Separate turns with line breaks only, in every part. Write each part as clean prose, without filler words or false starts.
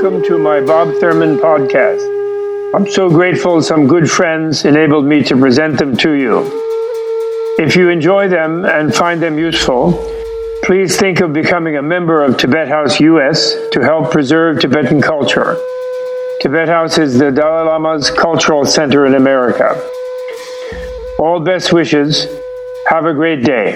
welcome to my Bob Thurman podcast. I'm so grateful some good friends enabled me to present them to you. If you enjoy them and find them useful, please think of becoming a member of Tibet House US to help preserve Tibetan culture. Tibet House is the Dalai Lama's cultural center in America. All best wishes. Have a great day.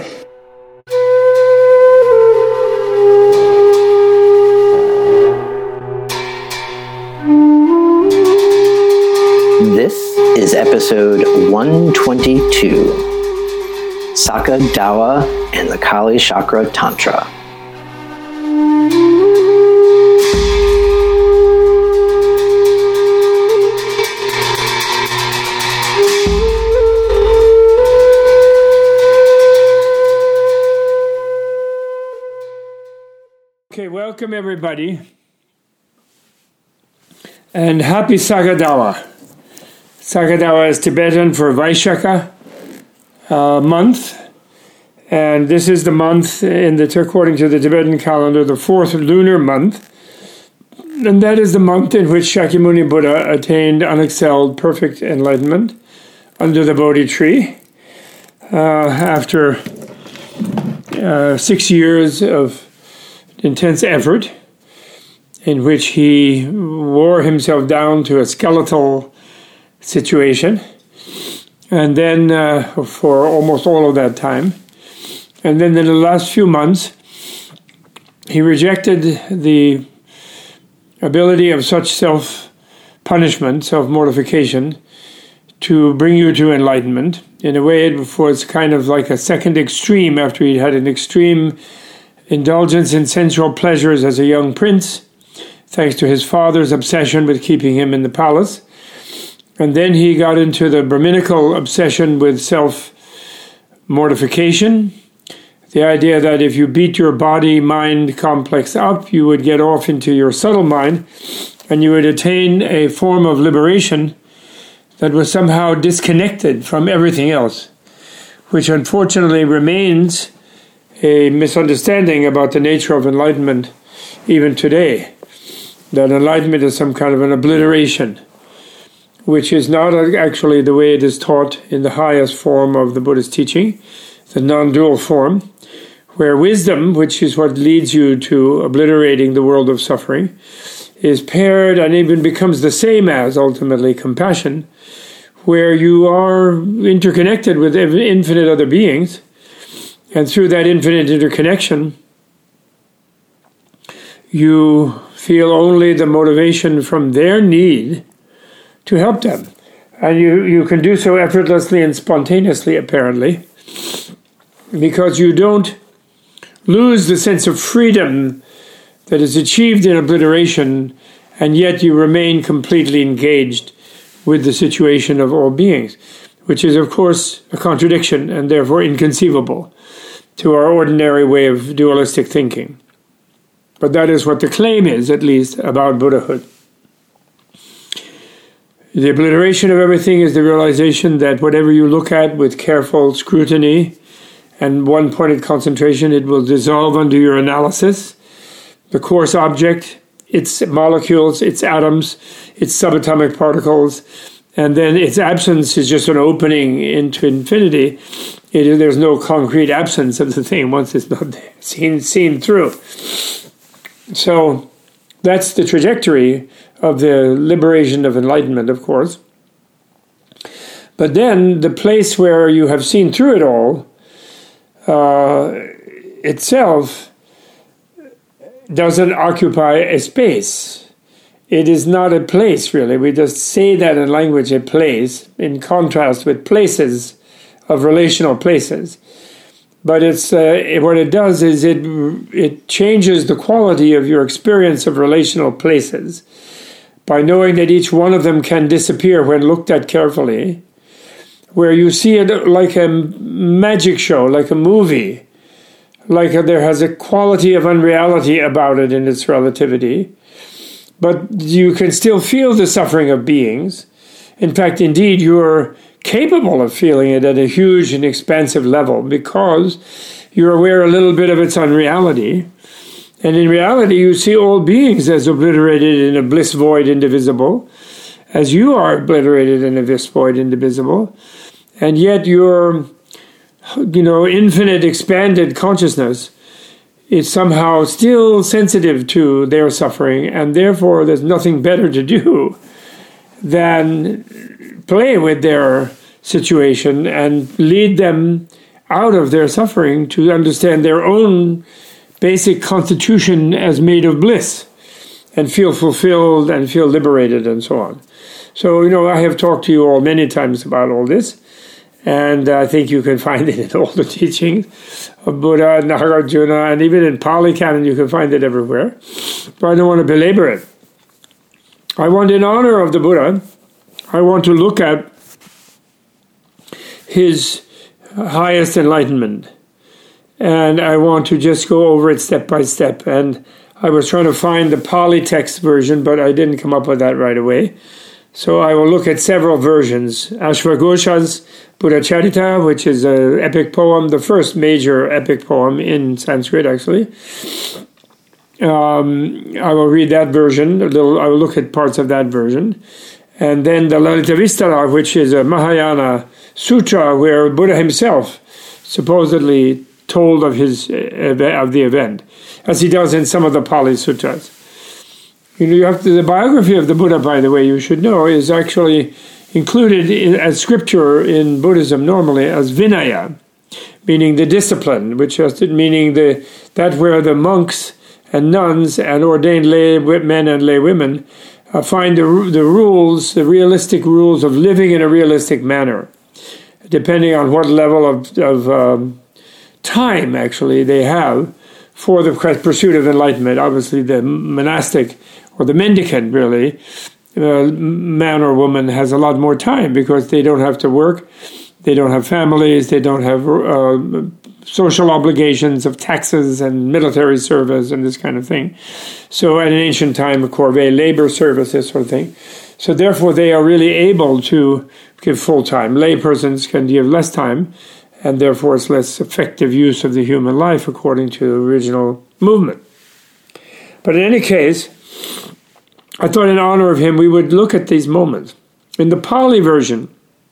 This is episode 122, Sakha Dawa and the Kali Chakra Tantra.
Okay, welcome everybody, and happy Sakha Dawa. Sakha Dawa is Tibetan for Vaishakha month, and this is the month, according to the Tibetan calendar, the fourth lunar month, and that is the month in which Shakyamuni Buddha attained unexcelled perfect enlightenment under the Bodhi tree after 6 years of intense effort in which he wore himself down to a skeletal situation, and then for almost all of that time, and then in the last few months he rejected the ability of such self-punishment, self-mortification, to bring you to enlightenment. In a way, it was kind of like a second extreme after he'd had an extreme indulgence in sensual pleasures as a young prince, thanks to his father's obsession with keeping him in the palace. And then he got into the Brahminical obsession with self-mortification, the idea that if you beat your body-mind complex up, you would get off into your subtle mind, and you would attain a form of liberation that was somehow disconnected from everything else, which unfortunately remains a misunderstanding about the nature of enlightenment even today, that enlightenment is some kind of an obliteration, which is not actually the way it is taught in the highest form of the Buddhist teaching, the non-dual form, where wisdom, which is what leads you to obliterating the world of suffering, is paired and even becomes the same as, ultimately, compassion, where you are interconnected with infinite other beings, and through that infinite interconnection, you feel only the motivation from their need to help them. And you can do so effortlessly and spontaneously, apparently, because you don't lose the sense of freedom that is achieved in obliteration, and yet you remain completely engaged with the situation of all beings, which is, of course, a contradiction and therefore inconceivable to our ordinary way of dualistic thinking. But that is what the claim is, at least, about Buddhahood. The obliteration of everything is the realization that whatever you look at with careful scrutiny and one-pointed concentration, it will dissolve under your analysis. The coarse object, its molecules, its atoms, its subatomic particles, and then its absence is just an opening into infinity. There's no concrete absence of the thing once it's not there, seen through. So that's the trajectory of the liberation of enlightenment, of course. But then the place where you have seen through it all itself doesn't occupy a space. It is not a place, really. We just say that in language, a place, in contrast with places of relational places. But it's what it does is it changes the quality of your experience of relational places by knowing that each one of them can disappear when looked at carefully, where you see it like a magic show, like a movie, like there has a quality of unreality about it in its relativity, but you can still feel the suffering of beings. In fact, indeed, you're capable of feeling it at a huge and expansive level because you're aware a little bit of its unreality, And in reality, you see all beings as obliterated in a bliss void indivisible, as you are obliterated in a bliss void indivisible. And yet your, infinite expanded consciousness is somehow still sensitive to their suffering, and therefore there's nothing better to do than play with their situation and lead them out of their suffering to understand their own basic constitution as made of bliss and feel fulfilled and feel liberated and so on. So, I have talked to you all many times about all this, and I think you can find it in all the teachings of Buddha, Nagarjuna, and even in Pali Canon you can find it everywhere. But I don't want to belabor it. I want, in honor of the Buddha, I want to look at his highest enlightenment. And I want to just go over it step by step. And I was trying to find the Pali text version, but I didn't come up with that right away. So I will look at several versions. Ashwagosha's Buddha Charita, which is an epic poem, the first major epic poem in Sanskrit, actually. I will read that version. I will look at parts of that version. And then the Lalitavistara, which is a Mahayana sutra where Buddha himself supposedly told of the event, as he does in some of the Pali sutras. The biography of the Buddha, by the way, you should know, is actually included as scripture in Buddhism normally as Vinaya, meaning the discipline, which is meaning that where the monks and nuns and ordained lay men and lay women find the rules, the realistic rules of living in a realistic manner, depending on what level of time, actually, they have for the pursuit of enlightenment. Obviously, the monastic or the mendicant, really, man or woman has a lot more time because they don't have to work, they don't have families, they don't have social obligations of taxes and military service and this kind of thing. So at an ancient time, a corvée, labor service, this sort of thing. So therefore, they are really able to give full time. Lay persons can give less time, and therefore it's less effective use of the human life according to the original movement. But in any case, I thought in honor of him we would look at these moments. In the Pali version,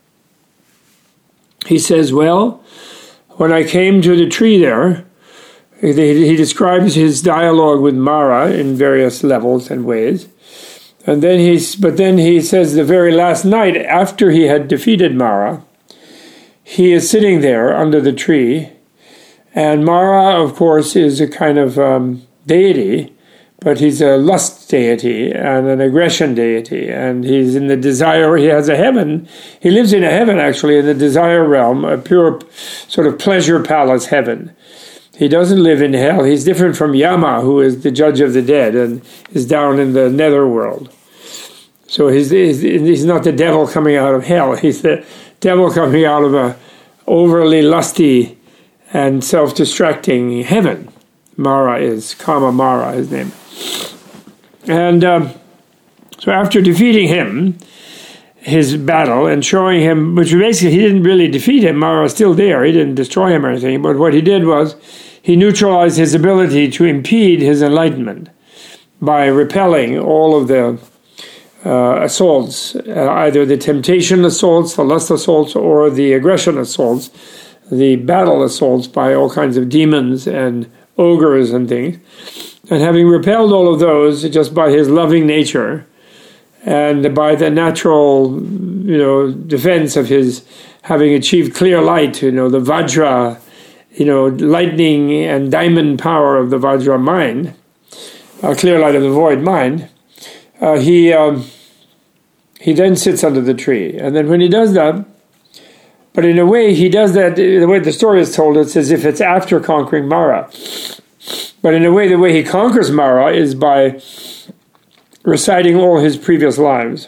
he says, well, when I came to the tree there, he describes his dialogue with Mara in various levels and ways. And then he says the very last night after he had defeated Mara, he is sitting there under the tree. And Mara, of course, is a kind of deity, but he's a lust deity and an aggression deity. And he's in the desire, he has a heaven. He lives in a heaven, actually, in the desire realm, a pure sort of pleasure palace heaven. He doesn't live in hell. He's different from Yama, who is the judge of the dead and is down in the netherworld. So he's not the devil coming out of hell. He's the devil coming out of a overly lusty and self-distracting heaven. Mara is Kama Mara, his name. And so after defeating him, his battle, and showing him, which basically he didn't really defeat him, Mara was still there, he didn't destroy him or anything, but what he did was he neutralized his ability to impede his enlightenment by repelling all of the assaults, either the temptation assaults, the lust assaults, or the aggression assaults, the battle assaults by all kinds of demons and ogres and things. And having repelled all of those just by his loving nature and by the natural, defense of his having achieved clear light, the Vajra, lightning and diamond power of the Vajra mind, clear light of the void mind, he then sits under the tree. And then when he does that, but in a way he does that, the way the story is told, it's as if it's after conquering Mara. But in a way, the way he conquers Mara is by reciting all his previous lives.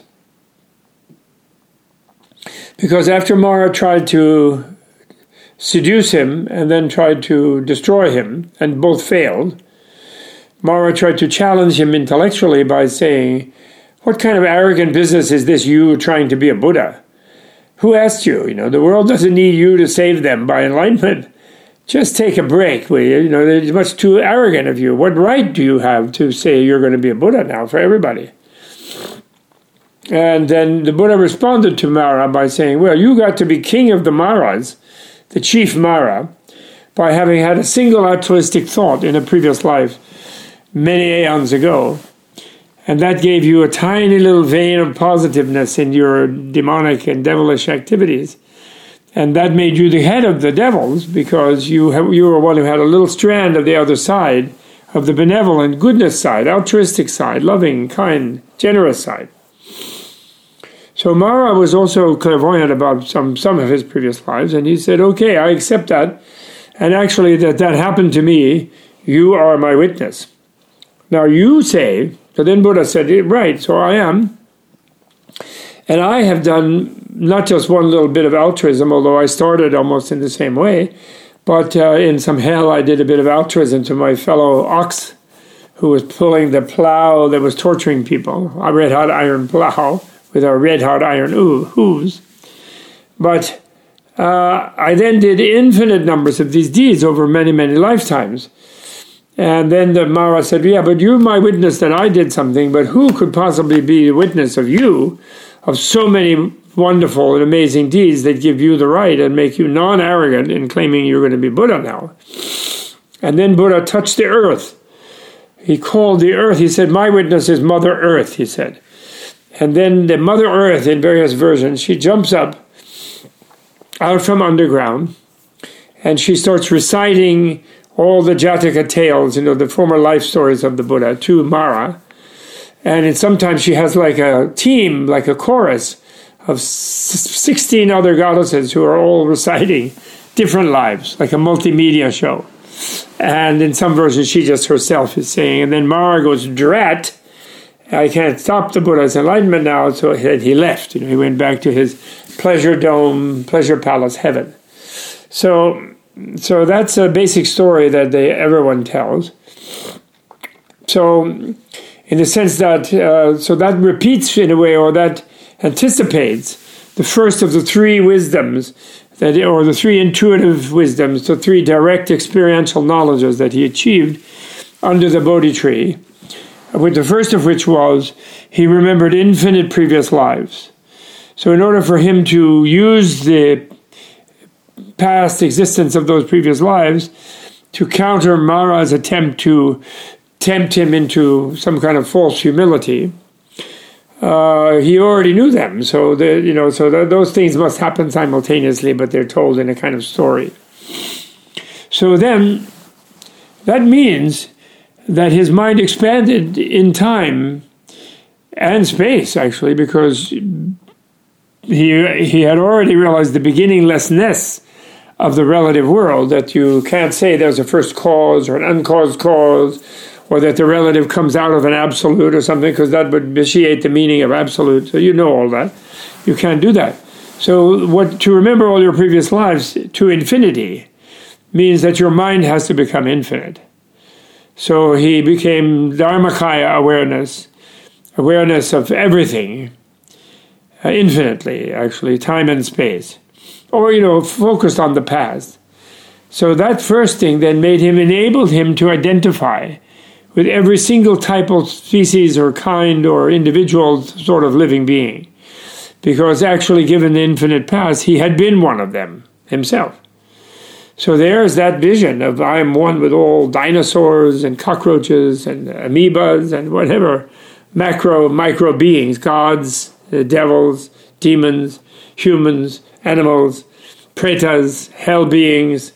Because after Mara tried to seduce him and then tried to destroy him, and both failed, Mara tried to challenge him intellectually by saying, "What kind of arrogant business is this, you trying to be a Buddha? Who asked you? The world doesn't need you to save them by enlightenment. just take a break, will you? You know, it's much too arrogant of you. What right do you have to say you're going to be a Buddha now for everybody? And then the Buddha responded to Mara by saying, well, you got to be king of the Maras, the chief Mara, by having had a single altruistic thought in a previous life many aeons ago. And that gave you a tiny little vein of positiveness in your demonic and devilish activities. And that made you the head of the devils because you were one who had a little strand of the other side, of the benevolent goodness side, altruistic side, loving, kind, generous side. So Mara was also clairvoyant about some of his previous lives, and he said, okay, I accept that. And actually that happened to me. You are my witness. Now you say, so then Buddha said, right, so I am. And I have done not just one little bit of altruism, although I started almost in the same way, but in some hell I did a bit of altruism to my fellow ox who was pulling the plow that was torturing people, a red-hot iron plow with a red-hot iron hooves. But I then did infinite numbers of these deeds over many, many lifetimes. And then the Mara said, yeah, but you're my witness that I did something, but who could possibly be a witness of you, of so many wonderful and amazing deeds that give you the right and make you non-arrogant in claiming you're going to be Buddha now? And then Buddha touched the earth. He called the earth. He said, my witness is Mother Earth, he said. And then the Mother Earth, in various versions, she jumps up out from underground, and she starts reciting all the Jataka tales, the former life stories of the Buddha to Mara. And sometimes she has like a team, like a chorus of 16 other goddesses who are all reciting different lives, like a multimedia show. And in some versions, she just herself is saying, and then Mara goes, drat, I can't stop the Buddha's enlightenment now, so he left. He went back to his pleasure dome, pleasure palace heaven. So that's a basic story that everyone tells. So in the sense that, so that repeats in a way, or that anticipates the first of the three wisdoms, or the three intuitive wisdoms, the three direct experiential knowledges that he achieved under the Bodhi tree, with the first of which was he remembered infinite previous lives. So in order for him to use the past existence of those previous lives to counter Mara's attempt to tempt him into some kind of false humility, he already knew them. So those things must happen simultaneously, but they're told in a kind of story. So then that means that his mind expanded in time and space, actually, because he had already realized the beginninglessness of the relative world, that you can't say there's a first cause or an uncaused cause, or that the relative comes out of an absolute or something, because that would vitiate the meaning of absolute. So you know all that. You can't do that. So to remember all your previous lives to infinity means that your mind has to become infinite. So he became Dharmakaya awareness of everything, infinitely, actually, time and space. Or, focused on the past. So that first thing then enabled him to identify with every single type of species or kind or individual sort of living being. Because actually, given the infinite past, he had been one of them himself. So there's that vision of I am one with all dinosaurs and cockroaches and amoebas and whatever macro, micro beings, gods, devils, demons, humans, animals, pretas, hell beings,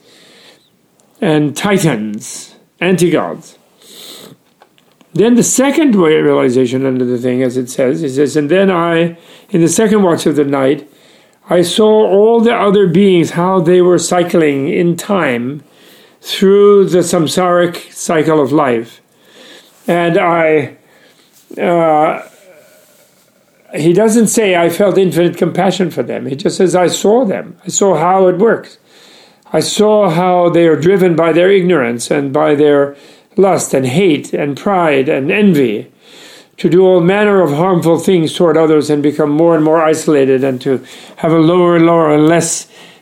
and titans, anti-gods. Then the second realization under the thing, as it says, and then in the second watch of the night, I saw all the other beings, how they were cycling in time through the samsaric cycle of life. And he doesn't say I felt infinite compassion for them. He just says I saw them. I saw how it works. I saw how they are driven by their ignorance and by their lust and hate and pride and envy to do all manner of harmful things toward others and become more and more isolated and to have a lower and lower and less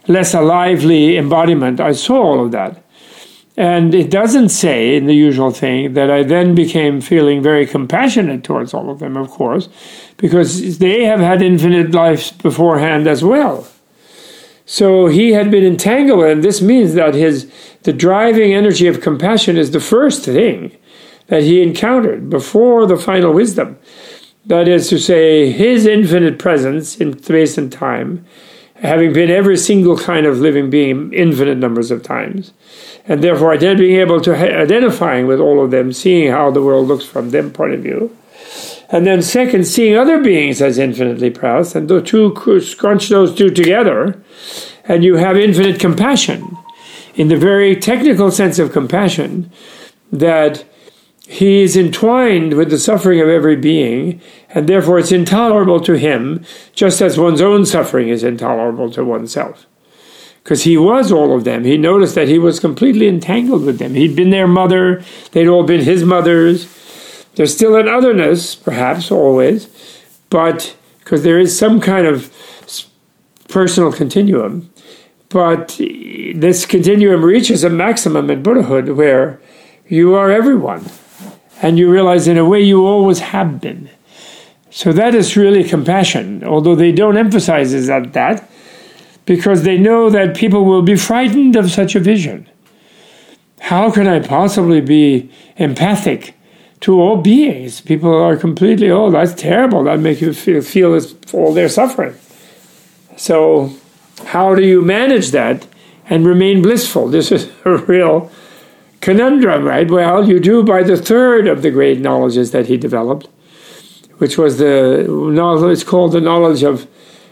less a lively embodiment, I saw all of that. And it doesn't say in the usual thing that I then became feeling very compassionate towards all of them, of course, because they have had infinite lives beforehand as well. So he had been entangled, and this means that the driving energy of compassion is the first thing that he encountered before the final wisdom. That is to say, his infinite presence in space and time, having been every single kind of living being infinite numbers of times, and therefore being able to identifying with all of them, seeing how the world looks from their point of view. And then second, seeing other beings as infinitely prowess, and the two scrunch those two together, and you have infinite compassion, in the very technical sense of compassion, that he is entwined with the suffering of every being, and therefore it's intolerable to him, just as one's own suffering is intolerable to oneself. Because he was all of them. He noticed that he was completely entangled with them. He'd been their mother, they'd all been his mothers. There's still an otherness, perhaps, always, but because there is some kind of personal continuum. But this continuum reaches a maximum in Buddhahood where you are everyone. And you realize in a way you always have been. So that is really compassion, although they don't emphasize that because they know that people will be frightened of such a vision. How can I possibly be empathic to all beings? People are completely, oh, that's terrible. That makes you feel it's all their suffering. So how do you manage that and remain blissful? This is a real conundrum, right? Well, you do by the third of the great knowledges that he developed, which was the knowledge, it's called the knowledge of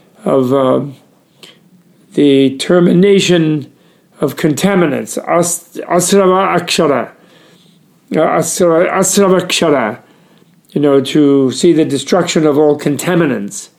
the termination of contaminants, asrava akshara, to see the destruction of all contaminants.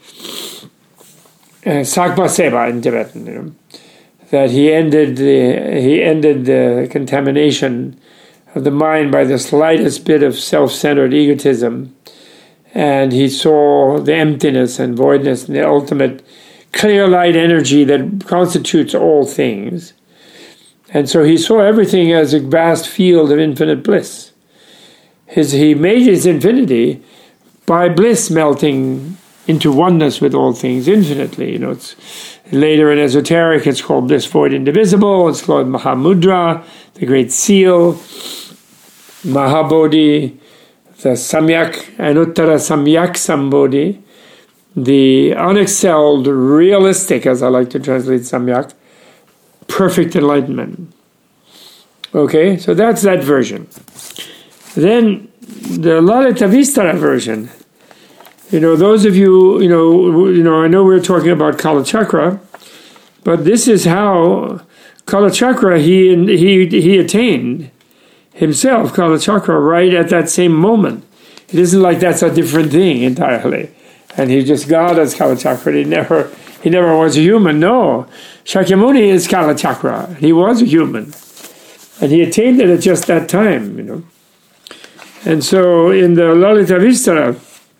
Sakma Seva in Tibetan, that he ended the contamination of the mind by the slightest bit of self-centered egotism, and he saw the emptiness and voidness and the ultimate clear light energy that constitutes all things. And so he saw everything as a vast field of infinite bliss. He made his infinity by bliss melting into oneness with all things infinitely. It's later in esoteric, it's called bliss void indivisible. It's called Mahamudra, the great seal, Mahabodhi, the Samyak, Anuttara Samyak Sambodhi, the unexcelled, realistic, as I like to translate Samyak, perfect enlightenment. Okay, so that's that version. Then the Lalita Vistara version. Those of you, I know we're talking about Kalachakra, but this is how Kalachakra he attained himself, Kalachakra, right at that same moment. It isn't like that's a different thing entirely. And he just got as Kalachakra. He never was a human. No. Shakyamuni is Kalachakra. He was a human. And he attained it at just that time, And so in the Lalita Vistara,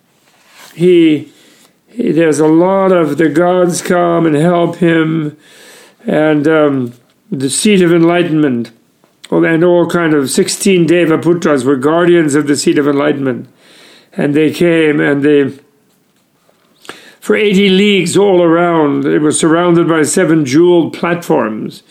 there's a lot of the gods come and help him, and the seat of enlightenment, and all kind of 16 Deva Putras were guardians of the seat of enlightenment. And they came and for 80 leagues all around, it was surrounded by 7 jeweled platforms,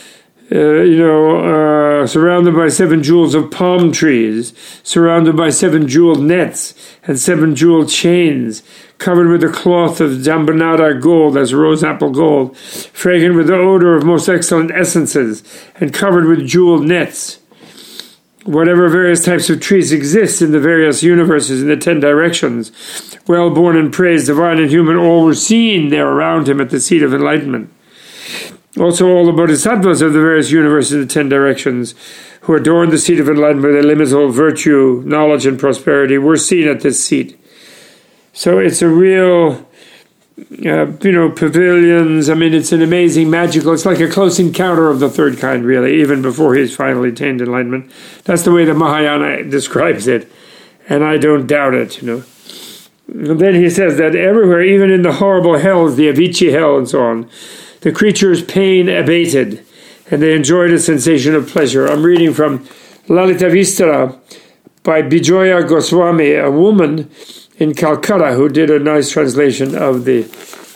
surrounded by 7 jewels of palm trees, surrounded by 7 jeweled nets and 7 jeweled chains, covered with a cloth of Jambanara gold, as rose apple gold, fragrant with the odor of most excellent essences, and covered with jeweled nets. Whatever various types of trees exist in the various universes in the 10 directions, well-born and praised, divine and human, all were seen there around him at the seat of enlightenment. Also, all the bodhisattvas of the various universes in the 10 directions, who adorned the seat of enlightenment with illimitable virtue, knowledge, and prosperity, were seen at this seat. So it's a real, pavilions. It's an amazing, magical, it's like a close encounter of the third kind, really, even before he's finally attained enlightenment. That's the way the Mahayana describes it, and I don't doubt it, And then he says that everywhere, even in the horrible hells, the Avicii hell and so on, the creature's pain abated, and they enjoyed a sensation of pleasure. I'm reading from Lalita Vistara by Bijoya Goswami, a woman in Calcutta who did a nice translation of the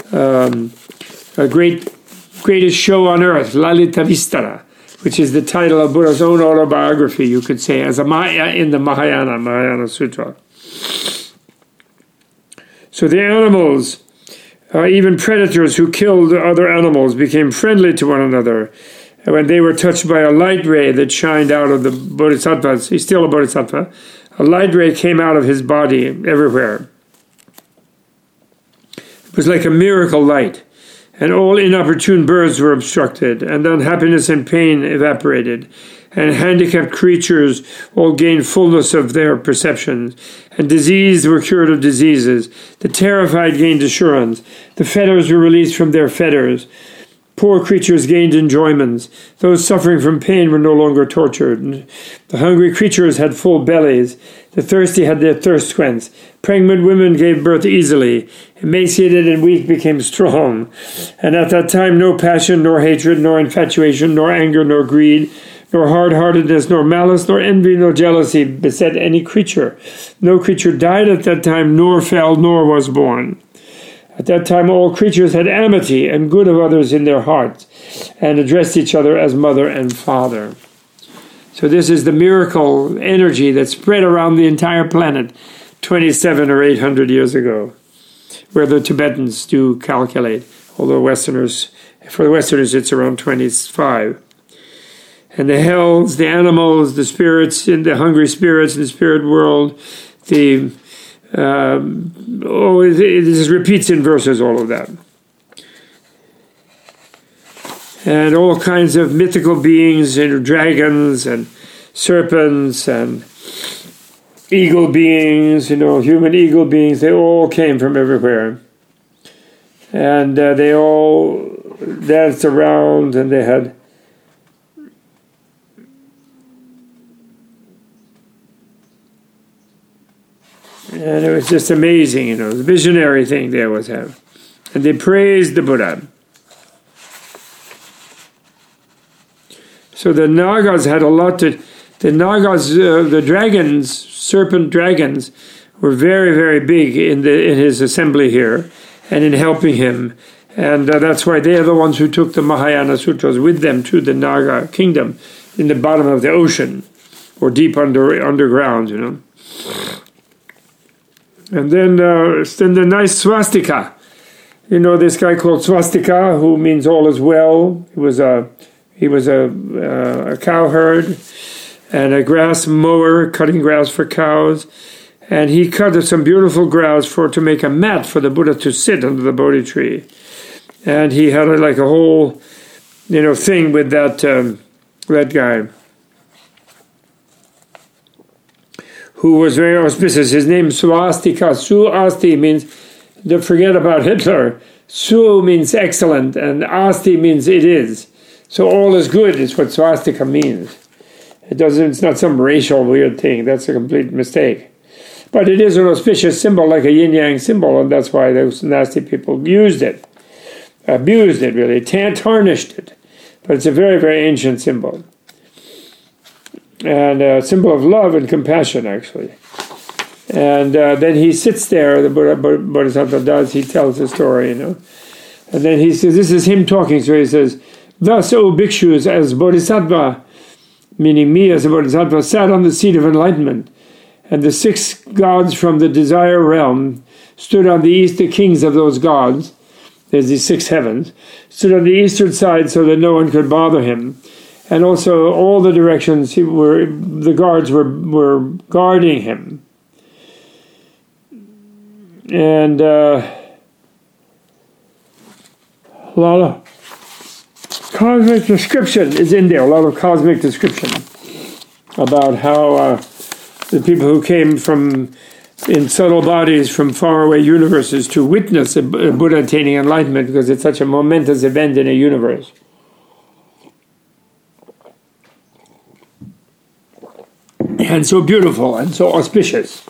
greatest show on earth, Lalita Vistara, which is the title of Buddha's own autobiography, you could say, as a Maya in the Mahayana Sutra. So the animals, even predators who killed other animals, became friendly to one another. And when they were touched by a light ray that shined out of the bodhisattvas, he's still a bodhisattva, a light ray came out of his body everywhere. It was like a miracle light, and all inopportune birds were obstructed, and unhappiness and pain evaporated, and handicapped creatures all gained fullness of their perceptions, and diseased were cured of diseases. The terrified gained assurance. The fetters were released from their fetters. Poor creatures gained enjoyments. Those suffering from pain were no longer tortured. The hungry creatures had full bellies. The thirsty had their thirst quenched. Pregnant women gave birth easily. Emaciated and weak became strong. And at that time no passion, nor hatred, nor infatuation, nor anger, nor greed, nor hard-heartedness, nor malice, nor envy, nor jealousy beset any creature. No creature died at that time, nor fell, nor was born. At that time all creatures had amity and good of others in their hearts, and addressed each other as mother and father. So this is the miracle energy that spread around the entire planet 27 or 800 years ago, where the Tibetans do calculate, although for the Westerners it's around 25. And the hells, the animals, the spirits, and the hungry spirits in the spirit world, it just repeats in verses, all of that. And all kinds of mythical beings, dragons and serpents and eagle beings, human eagle beings, they all came from everywhere. And they all danced around, and they had and it was just amazing, the visionary thing there was happening. And they praised the Buddha. So the Nagas had a lot to... The Nagas, the dragons, serpent dragons, were very, very big in his assembly here and in helping him. And that's why they are the ones who took the Mahayana Sutras with them to the Naga kingdom in the bottom of the ocean or deep underground, And then the nice swastika. This guy called Swastika, who means all is well. He was a cowherd and a grass mower, cutting grass for cows. And he cut some beautiful grass to make a mat for the Buddha to sit under the Bodhi tree. And he had a whole, thing with that guy, who was very auspicious. His name is Swastika. Su-asti means, don't forget about Hitler. Su means excellent, and asti means it is. So all is good is what swastika means. It's not some racial weird thing. That's a complete mistake. But it is an auspicious symbol, like a yin-yang symbol, and that's why those nasty people used it. Abused it, really. Tarnished it. But it's a very, very ancient symbol. And a symbol of love and compassion, actually. And then he sits there, the Bodhisattva does, he tells the story, And then he says, this is him talking, so he says, thus, O bhikshus, as Bodhisattva, meaning me as a Bodhisattva, sat on the seat of enlightenment, and the 6 gods from the desire realm stood on the east, the kings of those gods, there's these 6 heavens, stood on the eastern side so that no one could bother him. And also all the directions the guards were guarding him. And a lot of cosmic description is in there, a lot of cosmic description about how the people who came in subtle bodies from faraway universes to witness a Buddha attaining enlightenment, because it's such a momentous event in a universe. And so beautiful and so auspicious.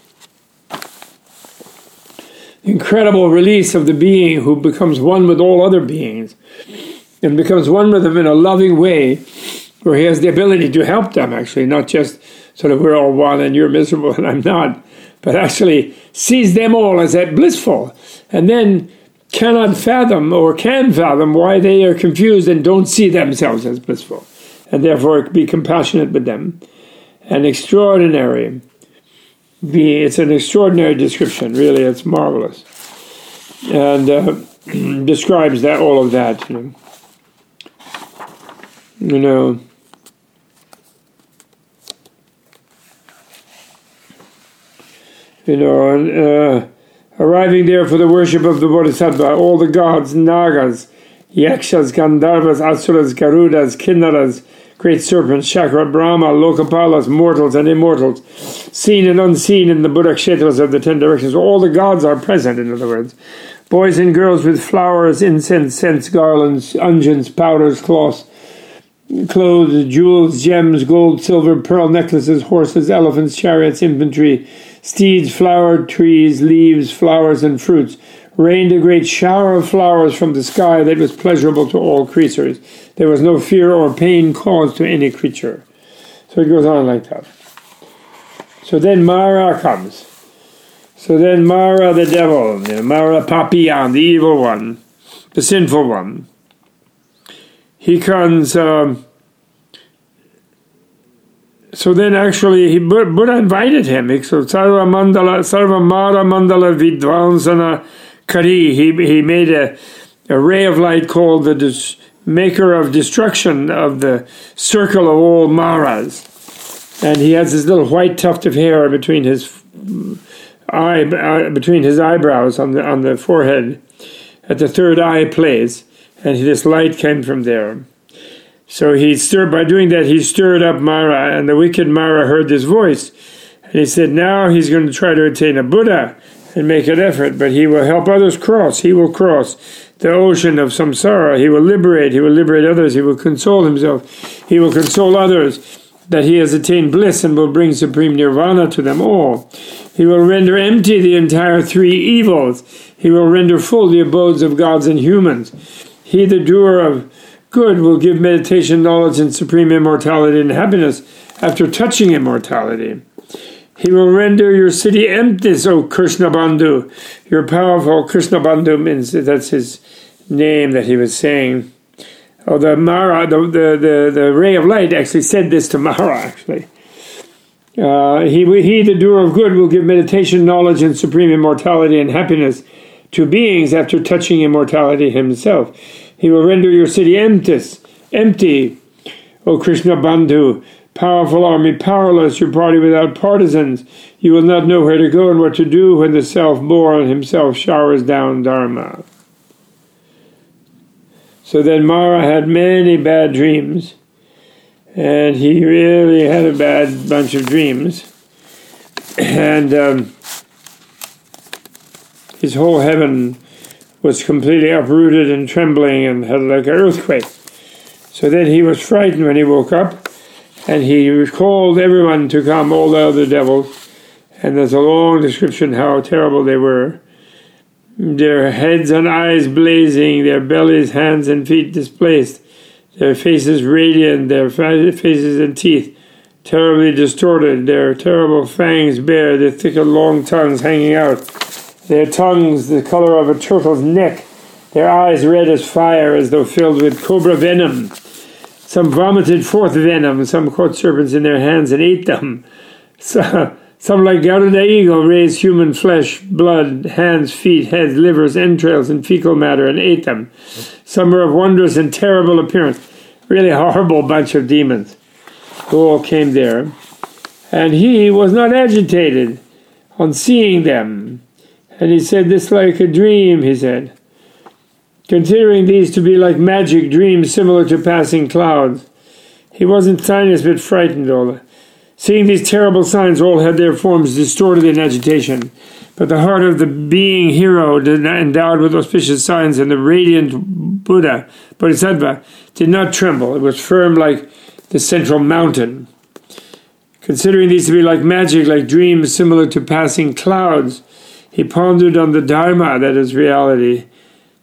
Incredible release of the being who becomes one with all other beings. and becomes one with them in a loving way, where he has the ability to help them, actually, not just sort of we're all one and you're miserable and I'm not, but actually sees them all as that blissful, and then cannot fathom or can fathom why they are confused and don't see themselves as blissful, and therefore be compassionate with them. An extraordinary, it's an extraordinary description, really, it's marvelous, and describes that, all of that, you know. And arriving there for the worship of the Bodhisattva, all the gods, Nagas, Yakshas, Gandharvas, Asuras, Garudas, Kinnaras, great serpents, Shakra, Brahma, Lokapalas, mortals and immortals, seen and unseen in the Buddha Kshetras of the 10 directions. All the gods are present, in other words. Boys and girls with flowers, incense, scents, garlands, unguents, powders, cloths, jewels, gems, gold, silver, pearl necklaces, horses, elephants, chariots, infantry, steeds, flowered trees, leaves, flowers, and fruits. Rained a great shower of flowers from the sky that was pleasurable to all creatures. There was no fear or pain caused to any creature. So it goes on like that. So then Mara comes. So then Mara the devil, Mara Papiyan, the evil one, the sinful one. He comes... So then actually, Buddha invited him. So Sarva Mara Mandala Vidvansana Kari. He made a ray of light called the maker of destruction of the circle of all Maras. And he has this little white tuft of hair between his eyebrows on the forehead, at the third eye place, and this light came from there. So by doing that, he stirred up Mara, and the wicked Mara heard this voice. And he said, now he's going to try to attain a Buddha and make an effort, but he will help others cross. He will cross the ocean of samsara. He will liberate others. He will console himself. He will console others that he has attained bliss and will bring supreme nirvana to them all. He will render empty the entire 3 evils. He will render full the abodes of gods and humans. He, the doer of good, will give meditation, knowledge, and supreme immortality and happiness after touching immortality. He will render your city empty, O Krishna Bandhu. Your powerful Krishna Bandhu means that's his name that he was saying. Oh, the Mara, the ray of light actually said this to Mara, actually. He, the doer of good, will give meditation, knowledge, and supreme immortality and happiness to beings after touching immortality himself. He will render your city empty, O Krishna Bandhu, powerful army, powerless, your party without partisans. You will not know where to go and what to do when the self-born himself showers down Dharma. So then Mara had many bad dreams, and he really had a bad bunch of dreams. And his whole heaven was completely uprooted and trembling and had like an earthquake. So then he was frightened when he woke up, and he called everyone to come, all the other devils, and there's a long description how terrible they were. Their heads and eyes blazing, their bellies, hands, and feet displaced, their faces radiant, their faces and teeth terribly distorted, their terrible fangs bare, their thick and long tongues hanging out, their tongues the color of a turtle's neck, their eyes red as fire as though filled with cobra venom. Some vomited forth venom, some caught serpents in their hands and ate them. Some like Garuda eagle raised human flesh, blood, hands, feet, heads, livers, entrails, and fecal matter and ate them. Some were of wondrous and terrible appearance. Really horrible bunch of demons who all came there. And he was not agitated on seeing them. And he said, this like a dream, he said. Considering these to be like magic dreams similar to passing clouds. He wasn't tiniest bit frightened. Seeing these terrible signs, all had their forms distorted in agitation. But the heart of the being hero, endowed with auspicious signs, and the radiant Buddha, Bodhisattva, did not tremble. It was firm like the central mountain. Considering these to be like magic, like dreams similar to passing clouds, he pondered on the Dharma, that is reality,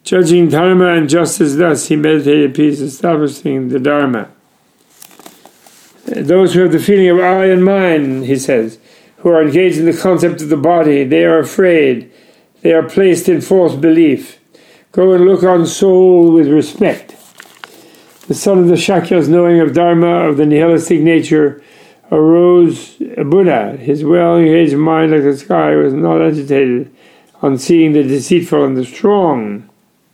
Judging dharma and justice thus, he meditated peace, establishing the dharma. Those who have the feeling of I and mine, he says, who are engaged in the concept of the body, they are afraid. They are placed in false belief. Go and look on soul with respect. The son of the Shakyas, knowing of dharma, of the nihilistic nature, arose a Buddha. His well-engaged mind, like the sky, was not agitated on seeing the deceitful and the strong.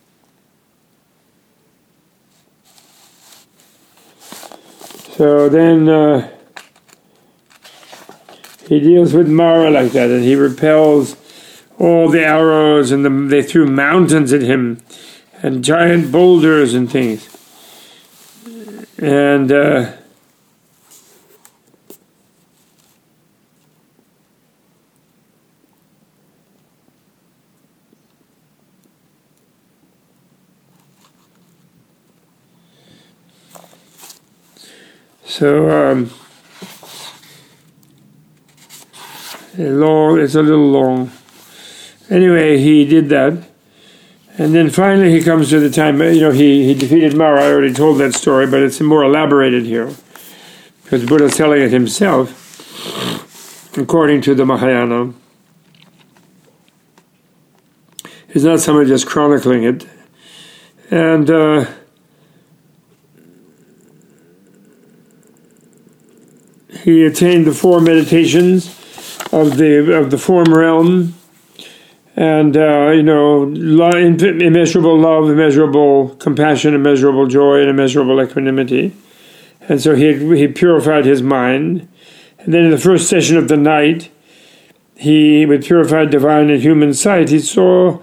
So then he deals with Mara like that, and he repels all the arrows, and they threw mountains at him, and giant boulders and things. And it's a little long. Anyway, he did that. And then finally he comes to the time, he defeated Mara. I already told that story, but it's more elaborated here. Because Buddha's telling it himself, according to the Mahayana. It's not someone just chronicling it. And he attained the 4 meditations of the form realm, and immeasurable love, immeasurable compassion, immeasurable joy, and immeasurable equanimity. And so he purified his mind. And then in the first session of the night, with purified divine and human sight, he saw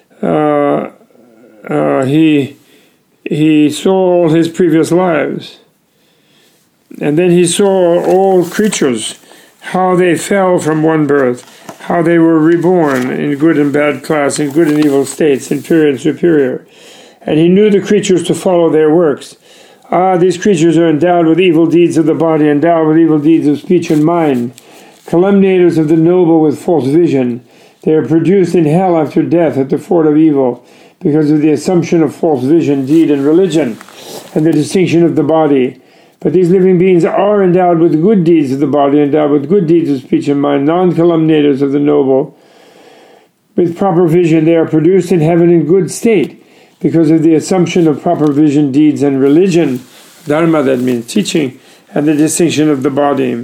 he saw all his previous lives. And then he saw all creatures, how they fell from one birth, how they were reborn in good and bad class, in good and evil states, inferior and superior. And he knew the creatures to follow their works. These creatures are endowed with evil deeds of the body, endowed with evil deeds of speech and mind, calumniators of the noble with false vision. They are produced in hell after death at the fort of evil, because of the assumption of false vision, deed, and religion, and the distinction of the body. But these living beings are endowed with good deeds of the body, endowed with good deeds of speech and mind, non-calumniators of the noble. With proper vision, they are produced in heaven in good state, because of the assumption of proper vision, deeds, and religion. Dharma, that means teaching, and the distinction of the body.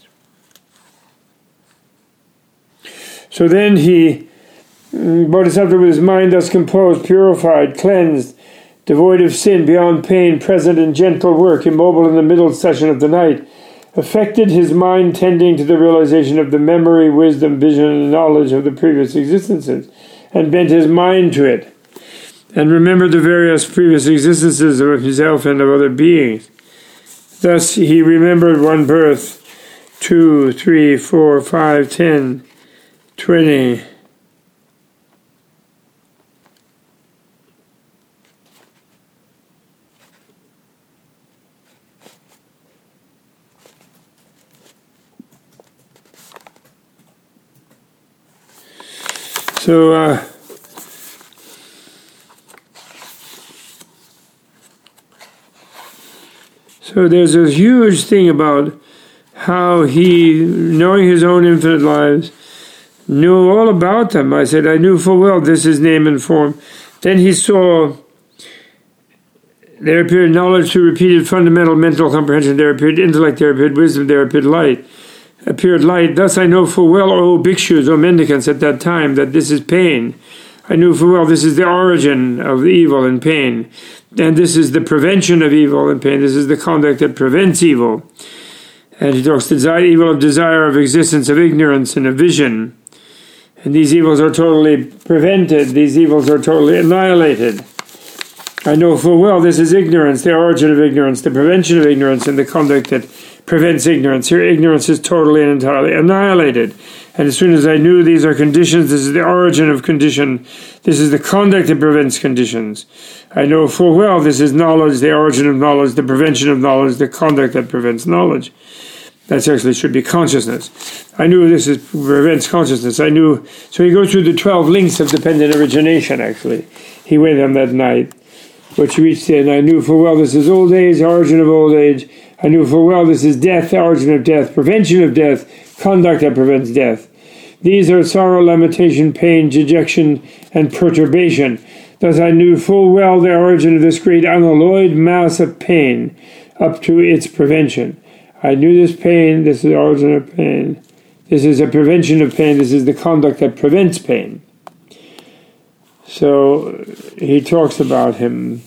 So then Bodhisattva, with his mind thus composed, purified, cleansed, devoid of sin, beyond pain, present in gentle work, immobile in the middle session of the night, affected his mind tending to the realization of the memory, wisdom, vision, and knowledge of the previous existences, and bent his mind to it, and remembered the various previous existences of himself and of other beings. Thus he remembered one birth, 2, 3, 4, 5, 10, 20, So there's a huge thing about how he, knowing his own infinite lives, knew all about them. I said, I knew full well this is name and form. Then he saw there appeared knowledge through repeated fundamental mental comprehension. There appeared intellect, there appeared wisdom, there appeared light. Thus I know full well, O bhikshus, O mendicants, at that time, that this is pain. I knew full well this is the origin of evil and pain. And this is the prevention of evil and pain. This is the conduct that prevents evil. And he talks evil of desire, of existence, of ignorance, and of vision. And these evils are totally prevented. These evils are totally annihilated. I know full well this is ignorance, the origin of ignorance, the prevention of ignorance, and the conduct that prevents ignorance. Here, ignorance is totally and entirely annihilated. And as soon as I knew these are conditions, this is the origin of condition, this is the conduct that prevents conditions. I know full well this is knowledge, the origin of knowledge, the prevention of knowledge, the conduct that prevents knowledge. That actually should be consciousness. I knew this prevents consciousness. I knew. So he goes through the 12 links of dependent origination, actually. He went on that night, which reached in. I knew full well this is old age, origin of old age. I knew full well this is death, origin of death, prevention of death, conduct that prevents death. These are sorrow, lamentation, pain, dejection, and perturbation. Thus I knew full well the origin of this great unalloyed mass of pain up to its prevention. I knew this pain, this is the origin of pain. This is a prevention of pain, this is the conduct that prevents pain. So he talks about him.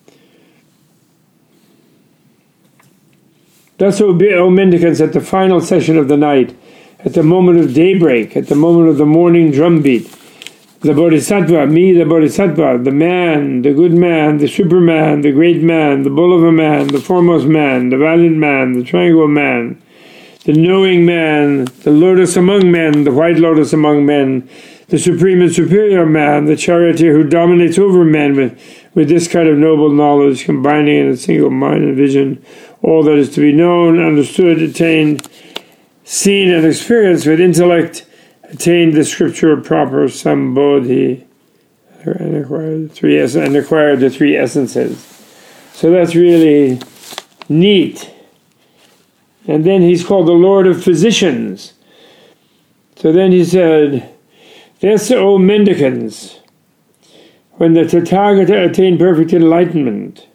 Thus, O mendicants, at the final session of the night, at the moment of daybreak, at the moment of the morning drumbeat, the Bodhisattva, me, the Bodhisattva, the man, the good man, the superman, the great man, the bull of a man, the foremost man, the valiant man, the tranquil man, the knowing man, the lotus among men, the white lotus among men, the supreme and superior man, the charioteer who dominates over men with this kind of noble knowledge, combining in a single mind and vision all that is to be known, understood, attained, seen, and experienced with intellect, attained the scripture proper sambodhi, and acquired the three essences. So that's really neat. And then he's called the Lord of Physicians. So then he said, "This, O mendicants, when the Tathagata attained perfect enlightenment,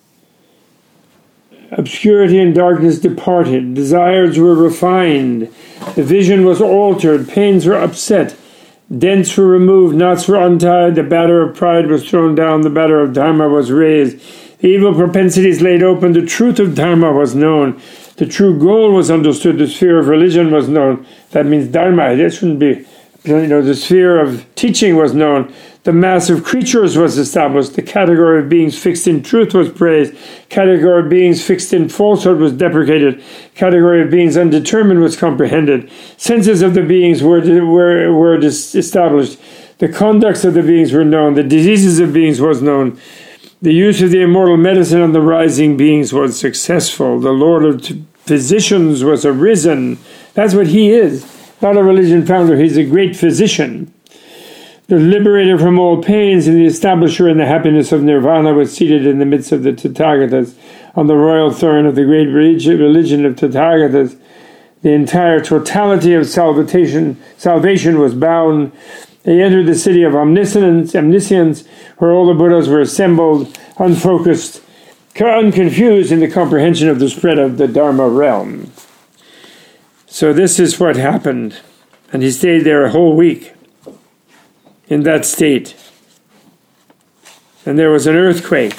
obscurity and darkness departed, desires were refined, the vision was altered, pains were upset, dents were removed, knots were untied, the batter of pride was thrown down, the batter of dharma was raised, the evil propensities laid open, the truth of dharma was known, the true goal was understood, the sphere of religion was known." That means dharma. That shouldn't be, the sphere of teaching was known. The mass of creatures was established. The category of beings fixed in truth was praised. Category of beings fixed in falsehood was deprecated. Category of beings undetermined was comprehended. Senses of the beings were established. The conducts of the beings were known. The diseases of beings was known. The use of the immortal medicine on the rising beings was successful. The Lord of Physicians was arisen. That's what he is. Not a religion founder. He's a great physician. The liberator from all pains and the establisher in the happiness of nirvana was seated in the midst of the Tathagatas on the royal throne of the great religion of Tathagatas. The entire totality of salvation was bound. They entered the city of omniscience, where all the Buddhas were assembled, unfocused, unconfused in the comprehension of the spread of the Dharma realm. So this is what happened. And he stayed there a whole week in that state. And there was an earthquake.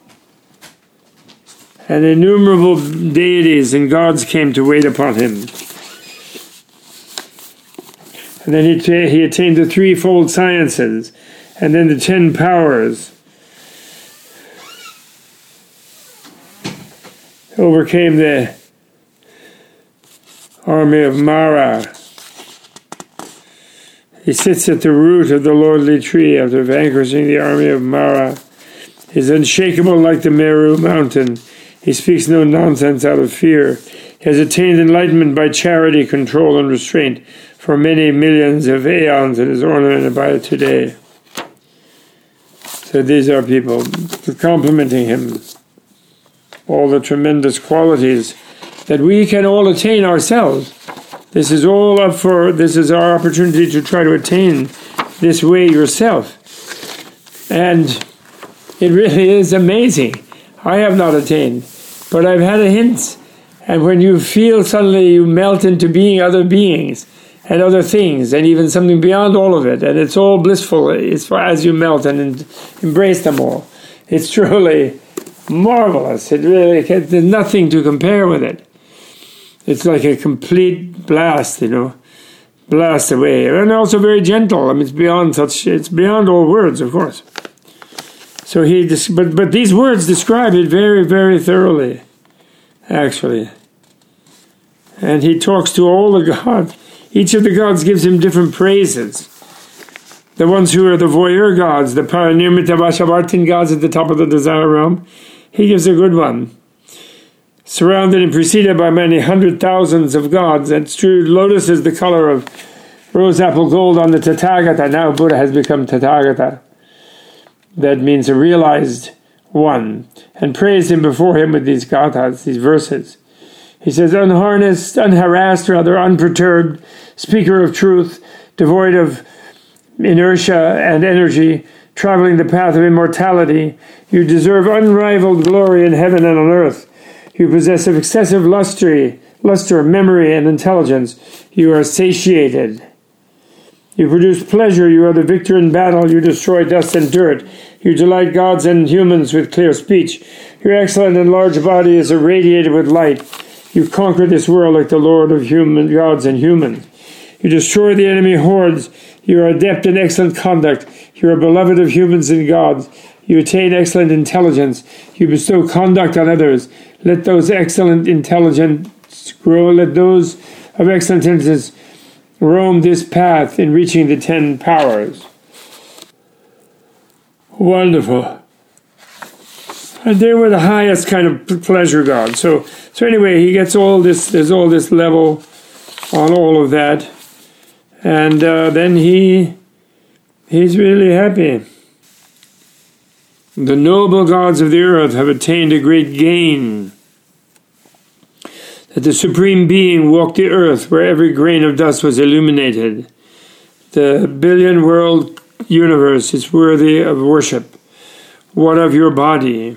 And innumerable deities and gods came to wait upon him. And then he attained the threefold sciences, and then the 10 powers. Overcame the army of Mara. He sits at the root of the lordly tree after vanquishing the army of Mara. He is unshakable like the Meru mountain. He speaks no nonsense out of fear. He has attained enlightenment by charity, control, and restraint for many millions of aeons and is ornamented by it today. So these are people complimenting him. All the tremendous qualities that we can all attain ourselves. This is all up for, this is our opportunity to try to attain this way yourself. And it really is amazing. I have not attained, but I've had a hint. And when you feel suddenly you melt into being other beings and other things, and even something beyond all of it, and it's all blissful as you melt and embrace them all. It's truly marvelous. It really, there's nothing to compare with it. It's like a complete blast, blast away. And also very gentle. I mean, it's beyond all words, of course. So but these words describe it very, very thoroughly, actually. And he talks to all the gods. Each of the gods gives him different praises. The ones who are the voyeur gods, the Parinirmita Vashavartin gods at the top of the desire realm, he gives a good one. surrounded and preceded by many hundred thousands of gods. That's true. Lotus is the color of rose apple gold on the Tathagata. Now Buddha has become Tathagata. That means a realized one. And praise him before him with these gathas, these verses. He says, unharnessed, unharassed, rather unperturbed, speaker of truth, devoid of inertia and energy, traveling the path of immortality, you deserve unrivaled glory in heaven and on earth. You possess excessive luster, memory, and intelligence. You are satiated. You produce pleasure. You are the victor in battle. You destroy dust and dirt. You delight gods and humans with clear speech. Your excellent and large body is irradiated with light. You conquer this world like the Lord of gods and humans. You destroy the enemy hordes. You are adept in excellent conduct. You are beloved of humans and gods. You attain excellent intelligence. You bestow conduct on others. Let those excellent intelligence grow. Let those of excellent intelligence roam this path in reaching the 10 powers. Wonderful. And they were the highest kind of pleasure god. So anyway, he gets all this, there's all this level on all of that. And then he's really happy. The noble gods of the earth have attained a great gain. That the Supreme Being walked the earth where every grain of dust was illuminated. The billion-world universe is worthy of worship. What of your body?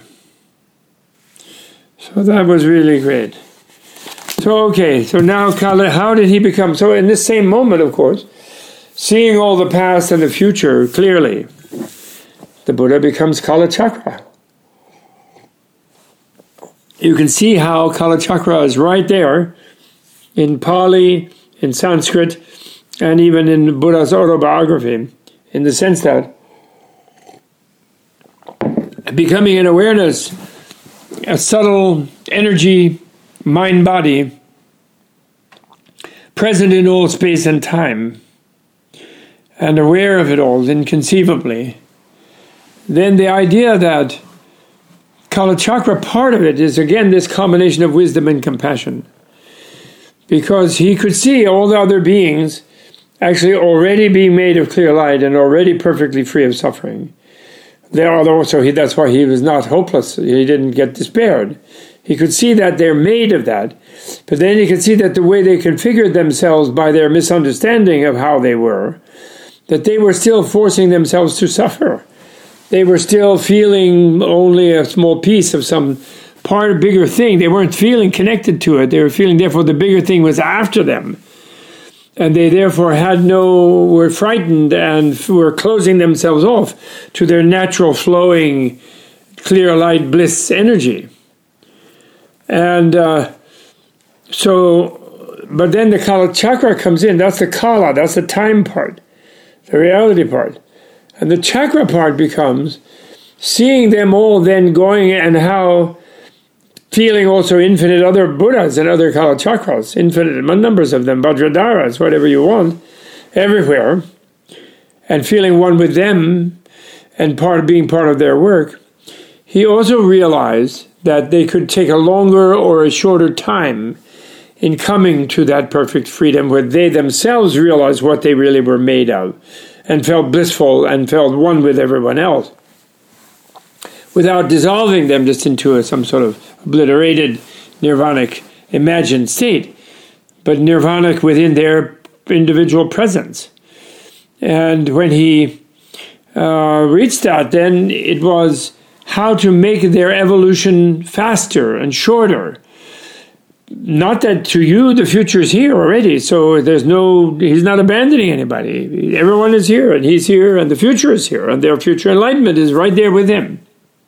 So that was really great. So now Kala, how did he become? So in this same moment, of course, seeing all the past and the future clearly, the Buddha becomes Kalachakra. You can see how Kalachakra is right there in Pali, in Sanskrit, and even in Buddha's autobiography, in the sense that becoming an awareness, a subtle energy, mind-body, present in all space and time, and aware of it all inconceivably, then the idea that Kalachakra, part of it is again this combination of wisdom and compassion. Because he could see all the other beings actually already being made of clear light and already perfectly free of suffering. That's why he was not hopeless. He didn't get despaired. He could see that they're made of that. But then he could see that the way they configured themselves by their misunderstanding of how they were, that they were still forcing themselves to suffer. They were still feeling only a small piece of some part, bigger thing. They weren't feeling connected to it. They were feeling, therefore, the bigger thing was after them. And they therefore were frightened and were closing themselves off to their natural flowing, clear light bliss energy. And but then the Kalachakra comes in. That's the Kala, that's the time part, the reality part. And the chakra part becomes seeing them all then going and how feeling also infinite other Buddhas and other Kalachakras, infinite numbers of them, Vajradharas, whatever you want, everywhere, and feeling one with them and being part of their work. He also realized that they could take a longer or a shorter time in coming to that perfect freedom where they themselves realized what they really were made of and felt blissful and felt one with everyone else without dissolving them just into some sort of obliterated nirvanic imagined state, but nirvanic within their individual presence. And when he reached that, then it was how to make their evolution faster and shorter. Not that to you the future is here already, so he's not abandoning anybody. Everyone is here, and he's here, and the future is here, and their future enlightenment is right there with him.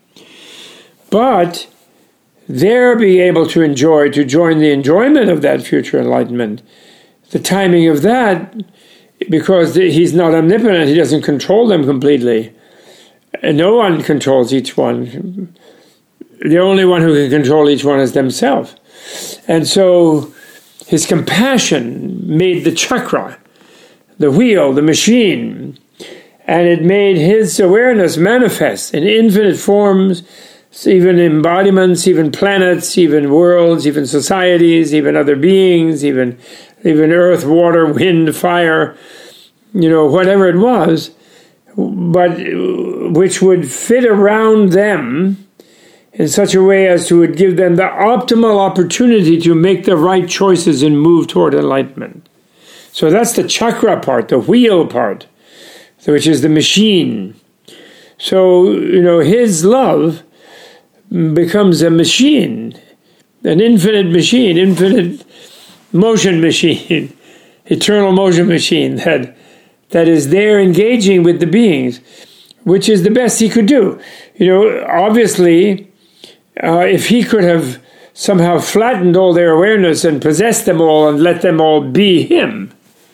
But they're being able to join the enjoyment of that future enlightenment. The timing of that, because he's not omnipotent, he doesn't control them completely. And no one controls each one. The only one who can control each one is themselves. And so his compassion made the chakra, the wheel, the machine, and it made his awareness manifest in infinite forms, even embodiments, even planets, even worlds, even societies, even other beings, even earth, water, wind, fire, whatever it was, but which would fit around them in such a way as to would give them the optimal opportunity to make the right choices and move toward enlightenment. So that's the chakra part, the wheel part, which is the machine. So, his love becomes a machine, an infinite machine, infinite motion machine, eternal motion machine that is there engaging with the beings, which is the best he could do. Obviously, if he could have somehow flattened all their awareness and possessed them all and let them all be him,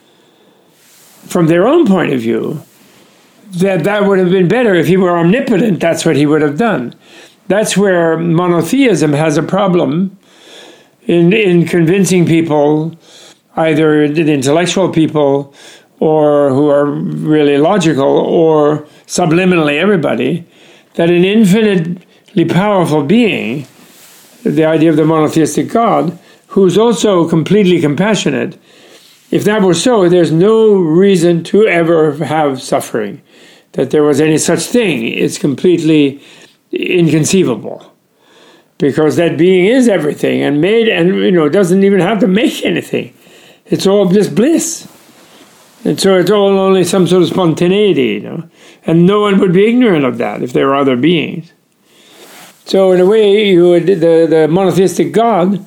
from their own point of view, that would have been better. If he were omnipotent, that's what he would have done. That's where monotheism has a problem in convincing people, either the intellectual people or who are really logical, or subliminally everybody, that an infinitely powerful being, the idea of the monotheistic God, who's also completely compassionate, if that were so, there's no reason to ever have suffering. That there was any such thing, it's completely inconceivable. Because that being is everything and doesn't even have to make anything. It's all just bliss. And so it's all only some sort of spontaneity, And no one would be ignorant of that if there were other beings. So in a way, the monotheistic God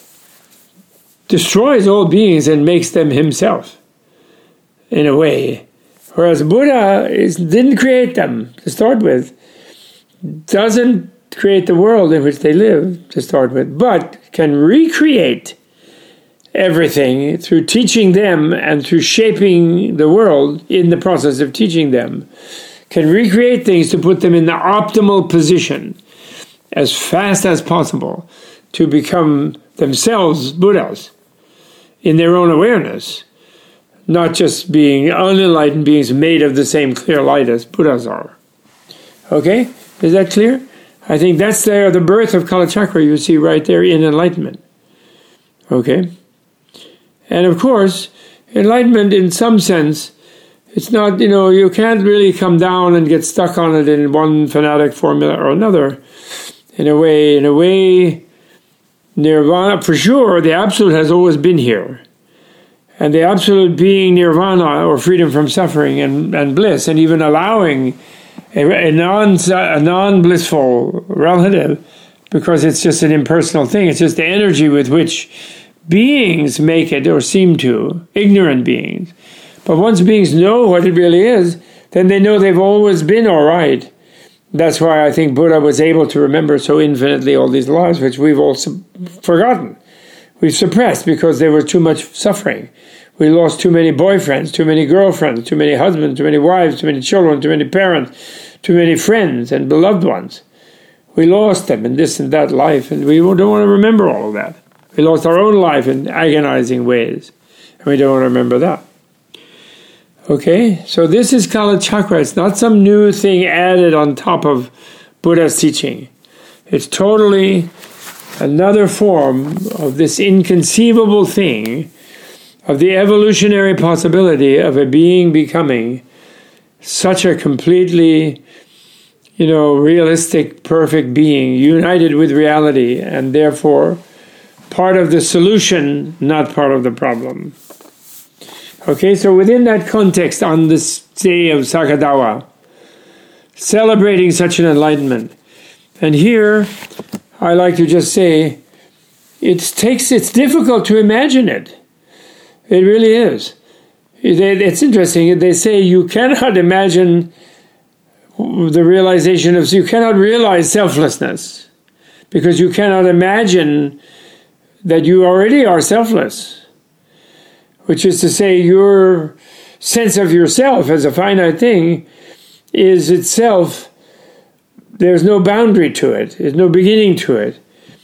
destroys all beings and makes them himself, in a way. Whereas Buddha didn't create them to start with, doesn't create the world in which they live to start with, but can recreate everything through teaching them and through shaping the world in the process of teaching them, can recreate things to put them in the optimal position as fast as possible to become themselves Buddhas in their own awareness, not just being unenlightened beings made of the same clear light as Buddhas are. Okay? Is that clear? I think that's the birth of Kalachakra you see right there in enlightenment. Okay? And of course, enlightenment in some sense, it's not, you can't really come down and get stuck on it in one fanatic formula or another. In a way, nirvana, for sure, the absolute has always been here. And the absolute being nirvana, or freedom from suffering and bliss, and even allowing a non-blissful relative, because it's just an impersonal thing. It's just the energy with which beings make it, or seem to, ignorant beings. But once beings know what it really is, then they know they've always been all right. That's why I think Buddha was able to remember so infinitely all these lives, which we've all forgotten. We've suppressed because there was too much suffering. We lost too many boyfriends, too many girlfriends, too many husbands, too many wives, too many children, too many parents, too many friends and beloved ones. We lost them in this and that life, and we don't want to remember all of that. We lost our own life in agonizing ways, and we don't want to remember that. Okay, so this is Kalachakra. It's not some new thing added on top of Buddha's teaching. It's totally another form of this inconceivable thing, of the evolutionary possibility of a being becoming such a completely, realistic, perfect being, united with reality, and therefore part of the solution, not part of the problem. Okay, so within that context, on this day of Sakadawa, celebrating such an enlightenment, and here I like to just say, it's difficult to imagine it. It really is. It's interesting. They say you cannot imagine the realization of, you cannot realize selflessness because you cannot imagine that you already are selfless. Which is to say, your sense of yourself as a finite thing is itself, there's no boundary to it. There's no beginning to it.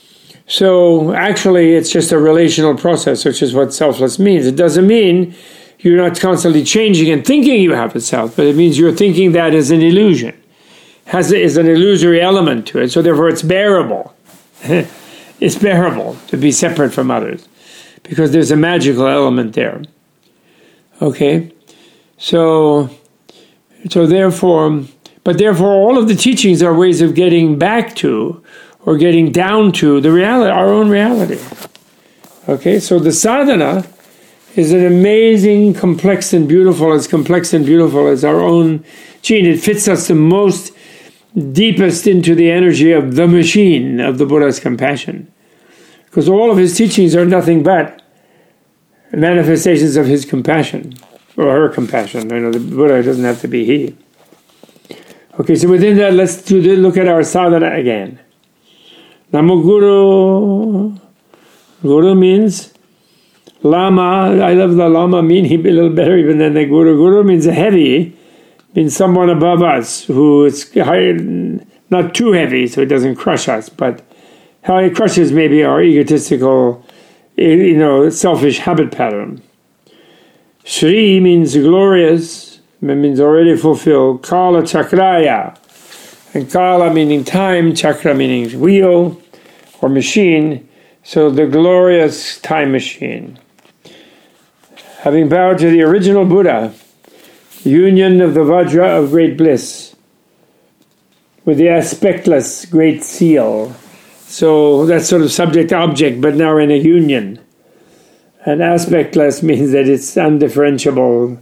So actually, it's just a relational process, which is what selfless means. It doesn't mean you're not constantly changing and thinking you have a self, but it means you're thinking that as an illusion. is an illusory element to it, so therefore it's bearable. It's bearable to be separate from others because there's a magical element there. Okay? So therefore, all of the teachings are ways of getting back to or getting down to the reality, our own reality. Okay? So the sadhana is an amazing, complex and beautiful as our own gene. It fits us the most deepest into the energy of the machine of the Buddha's compassion. Because all of his teachings are nothing but manifestations of his compassion, or her compassion. I know the Buddha doesn't have to be he. Okay, so within that, let's look at our sadhana again. Namo Guru. Guru means Lama. I love the Lama meaning a little better even than the Guru. Guru means a heavy, means someone above us who is not too heavy so it doesn't crush us, but how it crushes maybe our egotistical, selfish habit pattern. Shri means glorious, it means already fulfilled. Kala Chakraya, and Kala meaning time, Chakra meaning wheel or machine, so the glorious time machine. Having bowed to the original Buddha, union of the Vajra of great bliss with the aspectless great seal. So that's sort of subject-object, but now in a union. And aspectless means that it's undifferentiable,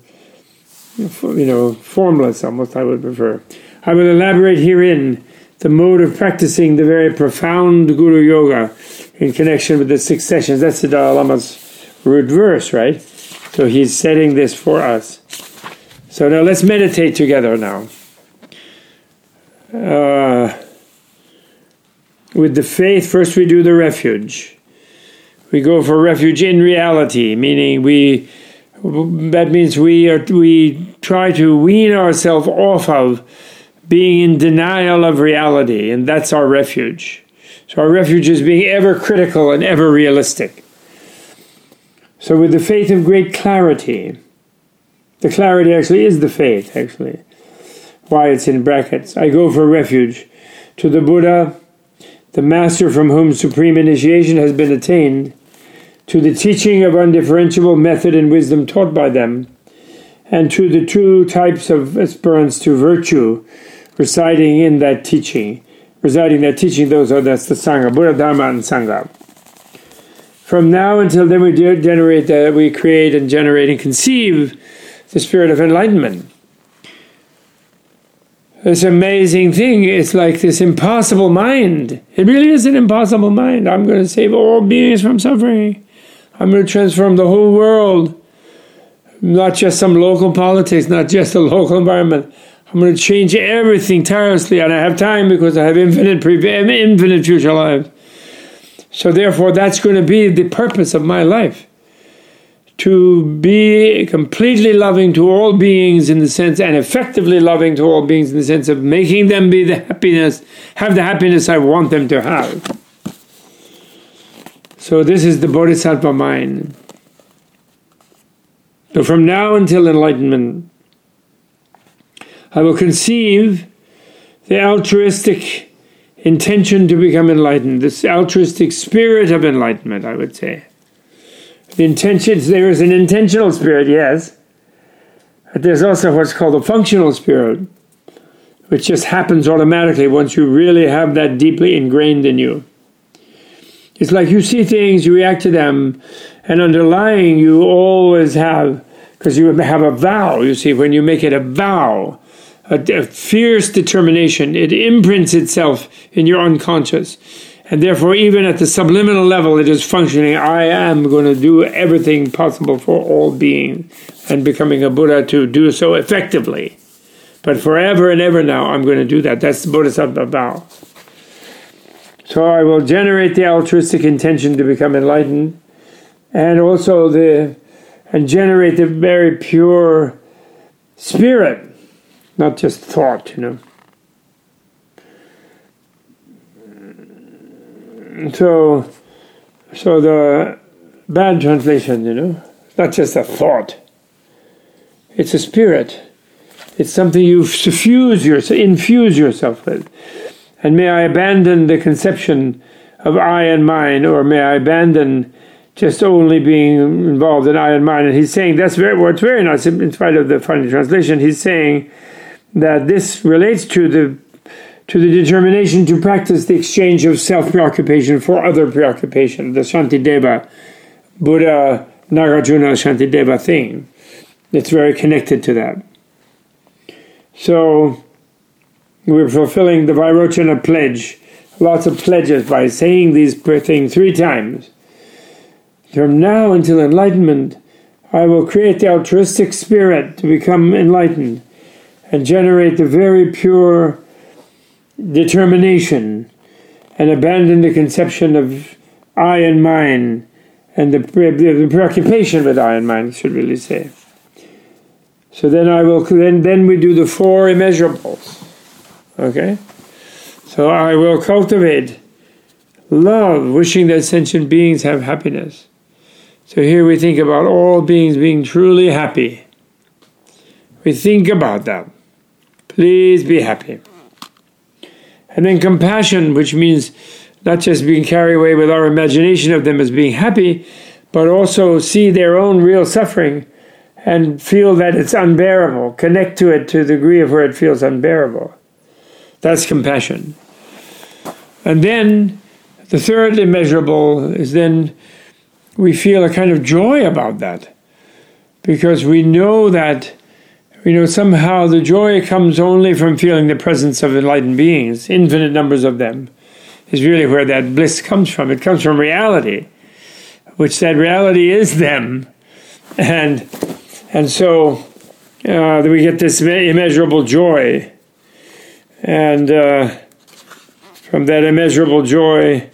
formless almost, I would prefer. I will elaborate herein the mode of practicing the very profound Guru Yoga in connection with the 6 sessions. That's the Dalai Lama's root verse, right? So he's setting this for us. So now let's meditate together now. With the faith, first we do the refuge. We go for refuge in reality, meaning that means we try to wean ourselves off of being in denial of reality, and that's our refuge. So our refuge is being ever critical and ever realistic. So with the faith of great clarity, the clarity actually is the faith, actually. Why it's in brackets. I go for refuge to the Buddha, the master from whom supreme initiation has been attained, to the teaching of undifferentiable method and wisdom taught by them, and to the 2 types of aspirants to virtue residing in that teaching. That's the Sangha, Buddha, Dharma, and Sangha. From now until then we create and generate and conceive the spirit of enlightenment. This amazing thing, it's like this impossible mind. It really is an impossible mind. I'm going to save all beings from suffering. I'm going to transform the whole world. Not just some local politics, not just a local environment. I'm going to change everything tirelessly, and I have time because I have infinite future lives. So therefore, that's going to be the purpose of my life. To be completely loving to all beings in the sense, and effectively loving to all beings in the sense of making them have the happiness I want them to have. So this is the Bodhisattva mind. So from now until enlightenment, I will conceive the altruistic intention to become enlightened, this altruistic spirit of enlightenment, I would say. The intentions, there is an intentional spirit, yes, but there's also what's called a functional spirit, which just happens automatically once you really have that deeply ingrained in you. It's like you see things, you react to them, and underlying you always have, because you have a vow, you see, when you make it a vow, a fierce determination, it imprints itself in your unconscious. And therefore, even at the subliminal level, it is functioning. I am going to do everything possible for all beings, and becoming a Buddha to do so effectively. But forever and ever now, I'm going to do that. That's the Bodhisattva vow. So I will generate the altruistic intention to become enlightened, and also generate the very pure spirit, not just thought, So the bad translation, it's not just a thought. It's a spirit. It's something you infuse yourself with. And may I abandon the conception of I and mine, or may I abandon just only being involved in I and mine. And he's saying what's very nice, in spite of the funny translation, he's saying that this relates to the determination to practice the exchange of self-preoccupation for other preoccupation, the Shantideva, Buddha, Nagarjuna Shantideva thing. It's very connected to that. So we're fulfilling the Vairochana pledge, lots of pledges by saying these things 3 times. From now until enlightenment, I will create the altruistic spirit to become enlightened and generate the very pure determination and abandon the conception of I and mine and the preoccupation with I and mine, I should really say. So then then we do the 4 immeasurables. Okay? So I will cultivate love, wishing that sentient beings have happiness. So here we think about all beings being truly happy. We think about that. Please be happy. And then compassion, which means not just being carried away with our imagination of them as being happy, but also see their own real suffering and feel that it's unbearable. Connect to it to the degree of where it feels unbearable. That's compassion. And then the 3rd immeasurable is then we feel a kind of joy about that, because we know that somehow the joy comes only from feeling the presence of enlightened beings, infinite numbers of them, is really where that bliss comes from. It comes from reality, which that reality is them. And so we get this immeasurable joy. And from that immeasurable joy,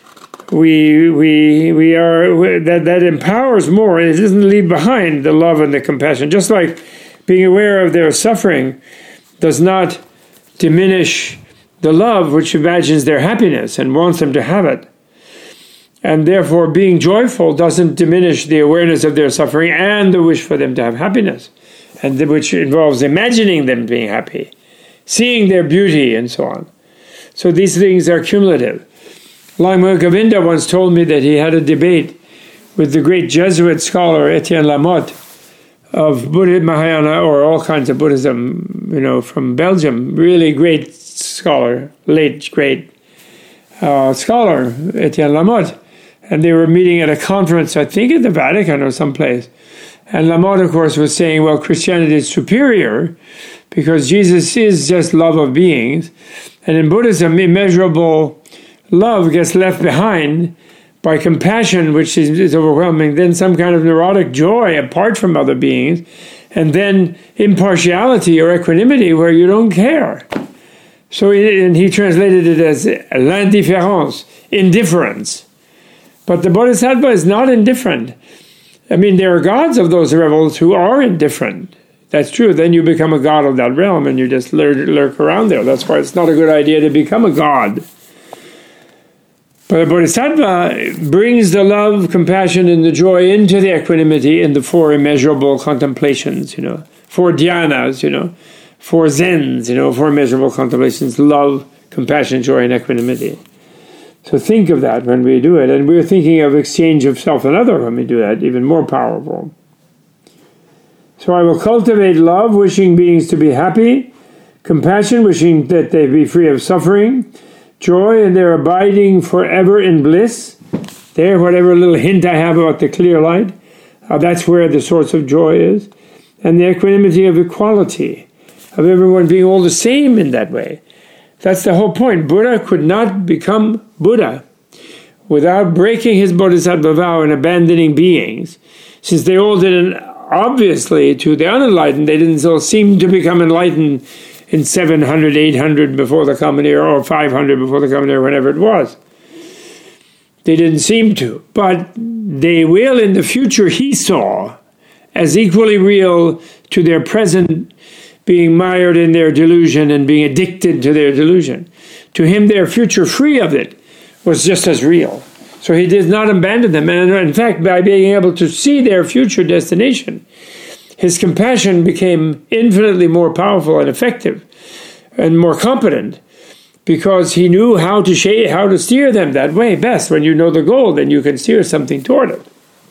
that empowers more. It doesn't leave behind the love and the compassion. Just like being aware of their suffering does not diminish the love which imagines their happiness and wants them to have it. And therefore being joyful doesn't diminish the awareness of their suffering and the wish for them to have happiness, and which involves imagining them being happy, seeing their beauty, and so on. So these things are cumulative. Langmuir Govinda once told me that he had a debate with the great Jesuit scholar Etienne Lamotte of Buddha Mahayana, or all kinds of Buddhism, from Belgium. Really great scholar, late great scholar, Etienne Lamotte. And they were meeting at a conference, I think at the Vatican or someplace. And Lamotte, of course, was saying, well, Christianity is superior because Jesus is just love of beings. And in Buddhism, immeasurable love gets left behind by compassion, which is overwhelming, then some kind of neurotic joy apart from other beings, and then impartiality or equanimity where you don't care. So and he translated it as l'indifférence, indifference. But the Bodhisattva is not indifferent. I mean, there are gods of those levels who are indifferent. That's true. Then you become a god of that realm and you just lurk around there. That's why it's not a good idea to become a god. But a Bodhisattva brings the love, compassion, and the joy into the equanimity in the 4 immeasurable contemplations, 4 dhyanas, 4 zens, 4 immeasurable contemplations, love, compassion, joy, and equanimity. So think of that when we do it. And we're thinking of exchange of self and other when we do that, even more powerful. So I will cultivate love, wishing beings to be happy, compassion, wishing that they be free of suffering, joy in their abiding forever in bliss. There, whatever little hint I have about the clear light, that's where the source of joy is. And the equanimity of equality, of everyone being all the same in that way. That's the whole point. Buddha could not become Buddha without breaking his bodhisattva vow and abandoning beings. Since they all didn't, obviously, to the unenlightened, they didn't all seem to become enlightened in 700, 800 before the Common Era, or 500 before the Common Era, whenever it was. They didn't seem to. But they will in the future, he saw, as equally real to their present being mired in their delusion and being addicted to their delusion. To him, their future free of it was just as real. So he did not abandon them. And in fact, by being able to see their future destination, his compassion became infinitely more powerful and effective and more competent, because he knew how to steer them that way best. When you know the goal, then you can steer something toward it.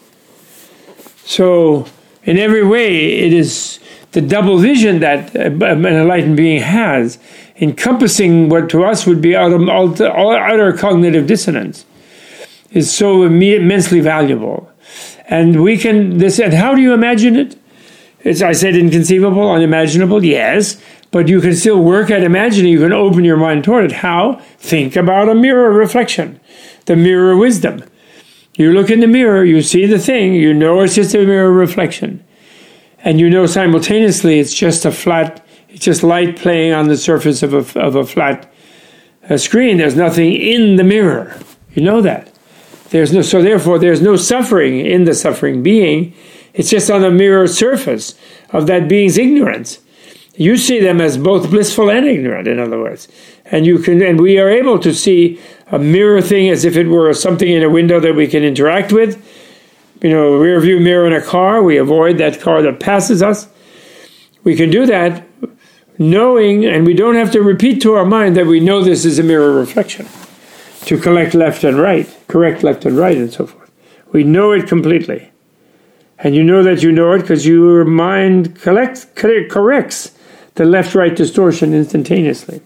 So, in every way, it is the double vision that an enlightened being has, encompassing what to us would be utter cognitive dissonance, is so immensely valuable. And we can, and how do you imagine it? I said inconceivable, unimaginable, yes, but you can still work at imagining. You can open your mind toward it. How? Think about a mirror reflection, the mirror wisdom. You look in the mirror, you see the thing, you know it's just a mirror reflection. And you know simultaneously it's just light playing on the surface of a flat screen. There's nothing in the mirror. You know that. So therefore there's no suffering in the suffering being. It's just on the mirror surface of that being's ignorance. You see them as both blissful and ignorant, in other words. And we are able to see a mirror thing as if it were something in a window that we can interact with. A rear view mirror in a car, we avoid that car that passes us. We can do that knowing, and we don't have to repeat to our mind that we know this is a mirror reflection to correct left and right, and so forth. We know it completely. And you know that you know it because your mind corrects the left-right distortion instantaneously.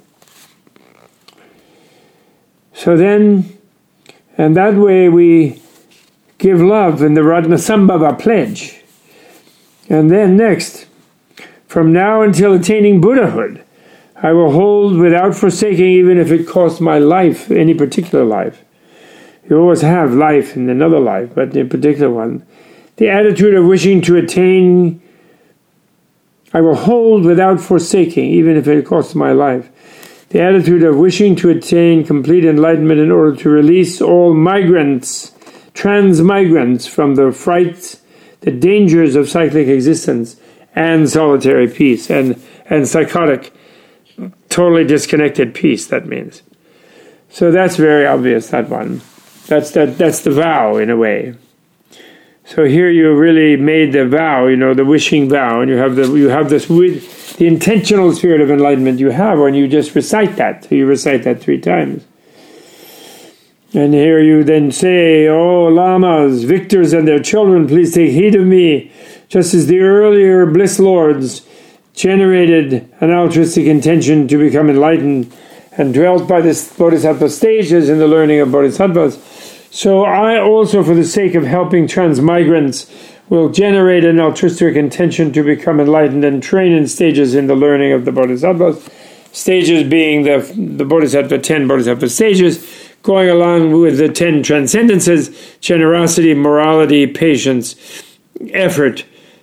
So then, and that way we give love in the Ratnasambhava pledge. And then next, from now until attaining Buddhahood, I will hold without forsaking, even if it costs my life, any particular life. You always have life in another life, but in a particular one. The attitude of wishing to attain, I will hold without forsaking, even if it costs my life. The attitude of wishing to attain complete enlightenment in order to release all transmigrants from the frights, the dangers of cyclic existence and solitary peace, and psychotic, totally disconnected peace, that means. So that's very obvious, that one. That's the vow, in a way. So here you really made the vow, the wishing vow, and you have the intentional spirit of enlightenment you have when you just recite that. So you recite that 3 times. And here you then say, "O lamas, victors and their children, please take heed of me, just as the earlier bliss lords generated an altruistic intention to become enlightened and dwelt by the bodhisattva stages in the learning of bodhisattvas. So I also, for the sake of helping transmigrants, will generate an altruistic intention to become enlightened and train in stages in the learning of the bodhisattvas." Stages being the bodhisattva, 10 bodhisattva stages, going along with the 10 transcendences: generosity, morality, patience, effort,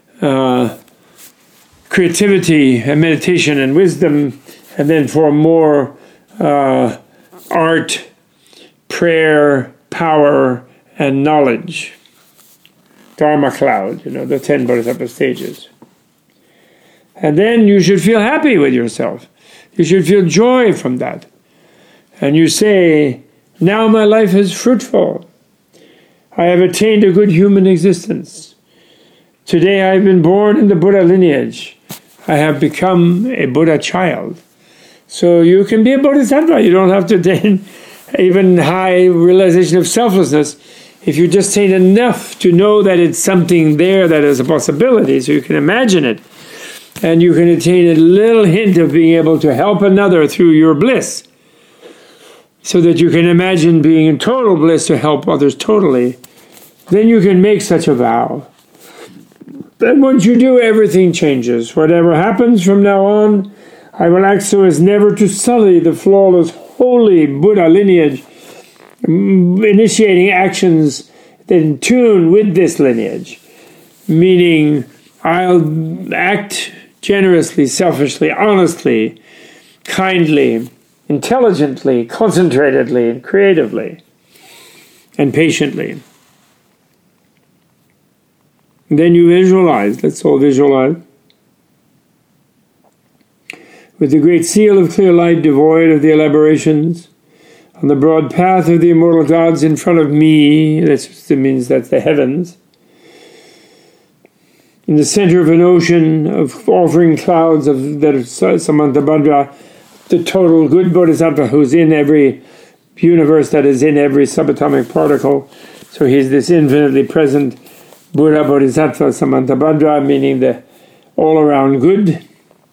creativity, and meditation, and wisdom, and then for more art, prayer, power, and knowledge. Dharma cloud, the 10 bodhisattva stages. And then you should feel happy with yourself. You should feel joy from that. And you say, "Now my life is fruitful. I have attained a good human existence. Today I have been born in the Buddha lineage. I have become a Buddha child." So you can be a bodhisattva. You don't have to attain even high realization of selflessness. If you just attain enough to know that it's something there that is a possibility, so you can imagine it, and you can attain a little hint of being able to help another through your bliss, so that you can imagine being in total bliss to help others totally, then you can make such a vow. Then once you do, everything changes. Whatever happens from now on, I will act so as never to sully the flawless, holy Buddha lineage, initiating actions that in tune with this lineage. Meaning, I'll act generously, selfishly, honestly, kindly, intelligently, concentratedly, and creatively, and patiently. And then you visualize, let's all visualize, with the great seal of clear light devoid of the elaborations, on the broad path of the immortal gods in front of me, that means that's the heavens, in the center of an ocean of offering clouds that are Samantabhadra, the total good Bodhisattva who's in every universe, that is in every subatomic particle. So he's this infinitely present Buddha Bodhisattva Samantabhadra, meaning the all-around good.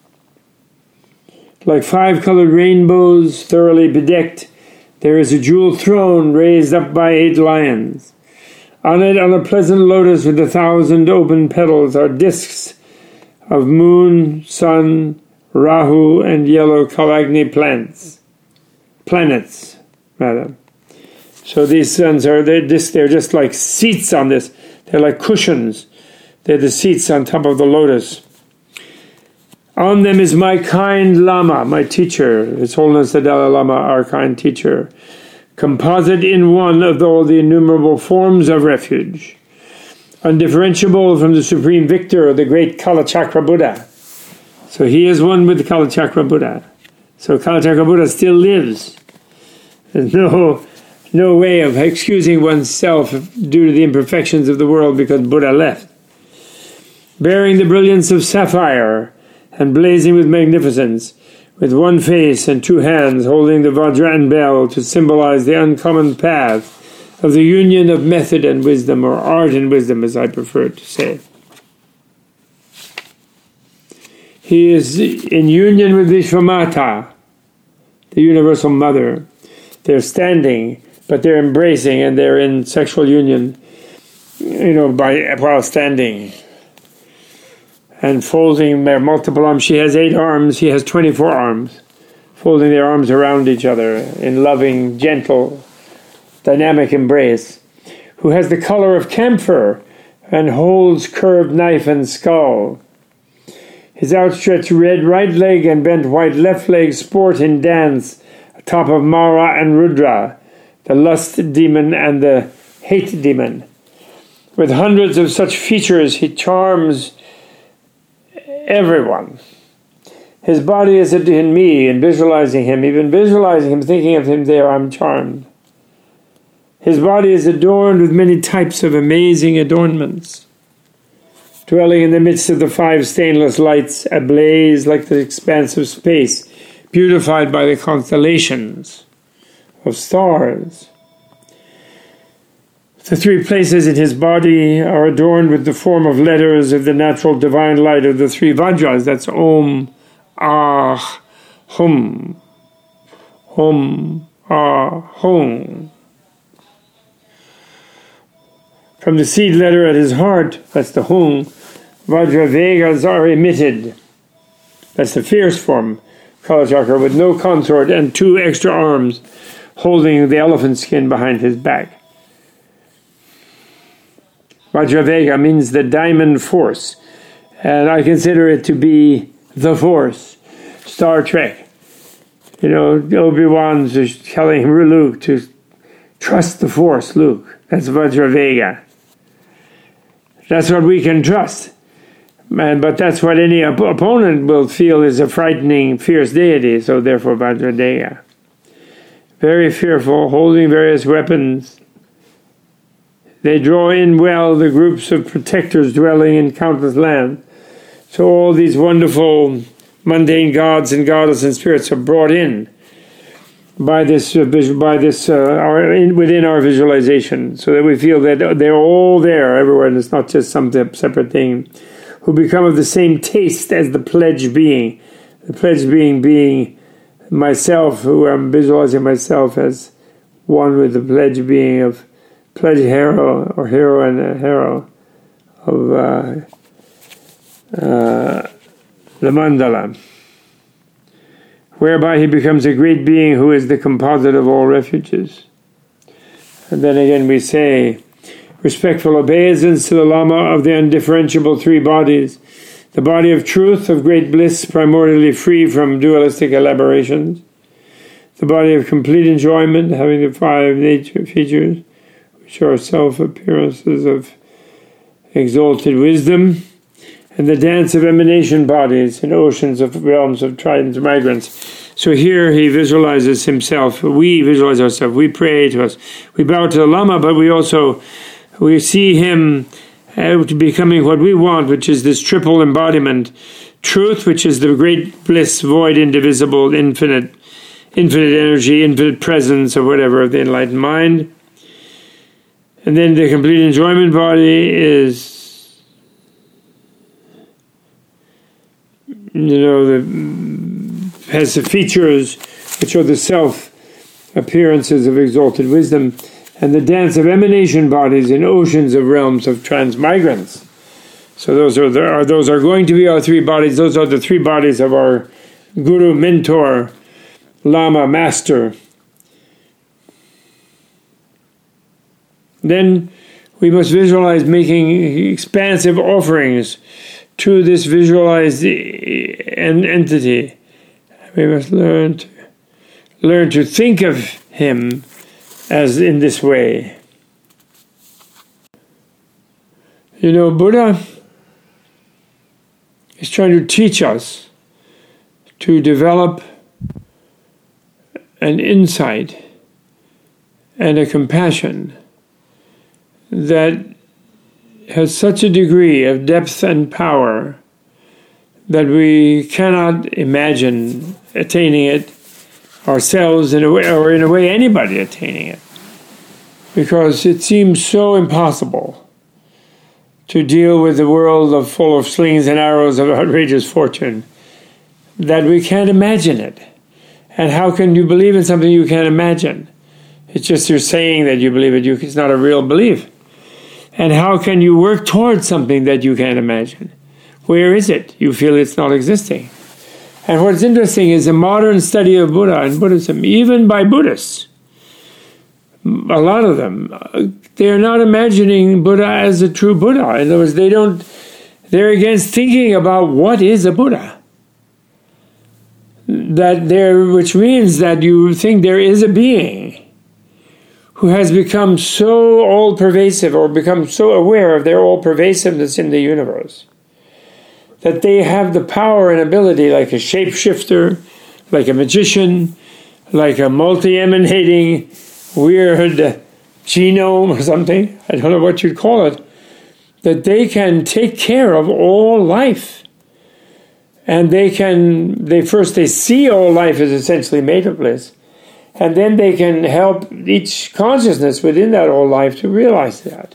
Like 5-colored rainbows thoroughly bedecked, there is a jewel throne raised up by 8 lions. On it, on a pleasant lotus with 1,000 open petals, are discs of moon, sun, Rahu, and yellow Kalagni planets, rather. So these suns they're just like seats on this. They're like cushions. They're the seats on top of the lotus. On them is my kind Lama, my teacher, His Holiness the Dalai Lama, our kind teacher, composite in one of all the innumerable forms of refuge, undifferentiable from the supreme victor, the great Kalachakra Buddha. So he is one with the Kalachakra Buddha. So Kalachakra Buddha still lives. There's no way of excusing oneself due to the imperfections of the world because Buddha left. Bearing the brilliance of sapphire and blazing with magnificence, with one face and 2 hands holding the Vajra and bell to symbolize the uncommon path of the union of method and wisdom, or art and wisdom, as I prefer to say. He is in union with Vishwamata, the universal mother. They're standing, but they're embracing, and they're in sexual union, while standing. And folding their multiple arms. She has 8 arms, he has 24 arms, folding their arms around each other in loving, gentle, dynamic embrace, who has the color of camphor and holds curved knife and skull. His outstretched red right leg and bent white left leg sport in dance atop of Mara and Rudra, the lust demon and the hate demon. With hundreds of such features, he charms everyone. His body is in me, and visualizing him, even visualizing him, thinking of him there, I'm charmed. His body is adorned with many types of amazing adornments, dwelling in the midst of the 5 stainless lights, ablaze like the expanse of space, beautified by the constellations of stars. The 3 places in his body are adorned with the form of letters of the natural divine light of the 3 Vajras. That's Om, Ah, Hum. Om, Ah, Hum. From the seed letter at his heart, that's the Hum, Vajra Vegas are emitted. That's the fierce form, Kalachakra, with no consort and 2 extra arms holding the elephant skin behind his back. Vajravega means the diamond force, and I consider it to be the force. Star Trek. Obi-Wan's just telling Luke to trust the force, Luke. That's Vajravega. That's what we can trust. But that's what any opponent will feel is a frightening, fierce deity, so therefore Vajradega. Very fearful, holding various weapons. They draw in well the groups of protectors dwelling in countless lands. So all these wonderful mundane gods and goddesses and spirits are brought in by this within our visualization, so that we feel that they're all there everywhere, and it's not just some separate thing. Who become of the same taste as the pledge being. The pledge being myself, who I'm visualizing myself as one with the pledge being of pledge hero, or hero and a hero of the mandala, whereby he becomes a great being who is the composite of all refuges. And then again we say, respectful obeisance to the Lama of the undifferentiable 3 bodies, the body of truth, of great bliss, primordially free from dualistic elaborations, the body of complete enjoyment, having the 5 nature features, which are self-appearances of exalted wisdom, and the dance of emanation bodies in oceans of realms of trident migrants. So here he visualizes himself, we visualize ourselves, we pray to us, we bow to the Lama, but we see him to becoming what we want, which is this triple embodiment. Truth, which is the great bliss, void, indivisible, infinite energy, infinite presence, or whatever, of the enlightened mind. And then the complete enjoyment body is, has the features which are the self appearances of exalted wisdom, and the dance of emanation bodies in oceans of realms of transmigrants. So those are going to be our three bodies. Those are the three bodies of our guru, mentor, lama, master. Then we must visualize making expansive offerings to this visualized entity. We must learn to think of him as in this way. Buddha is trying to teach us to develop an insight and a compassion that has such a degree of depth and power that we cannot imagine attaining it ourselves in a way anybody attaining it, because it seems so impossible to deal with the world full of slings and arrows of outrageous fortune that we can't imagine it. And how can you believe in something you can't imagine? It's just you're saying that you believe it. It's not a real belief. And how can you work towards something that you can't imagine? Where is it? You feel it's not existing. And what's interesting is the modern study of Buddha and Buddhism, even by Buddhists, a lot of them, they're not imagining Buddha as a true Buddha. In other words, they're against thinking about what is a Buddha. Which means that you think there is a being who has become so all-pervasive or become so aware of their all-pervasiveness in the universe that they have the power and ability, like a shapeshifter, like a magician, like a multi-emanating weird genome or something, I don't know what you'd call it, that they can take care of all life. And they see all life as essentially made of bliss. And then they can help each consciousness within that all life to realize that.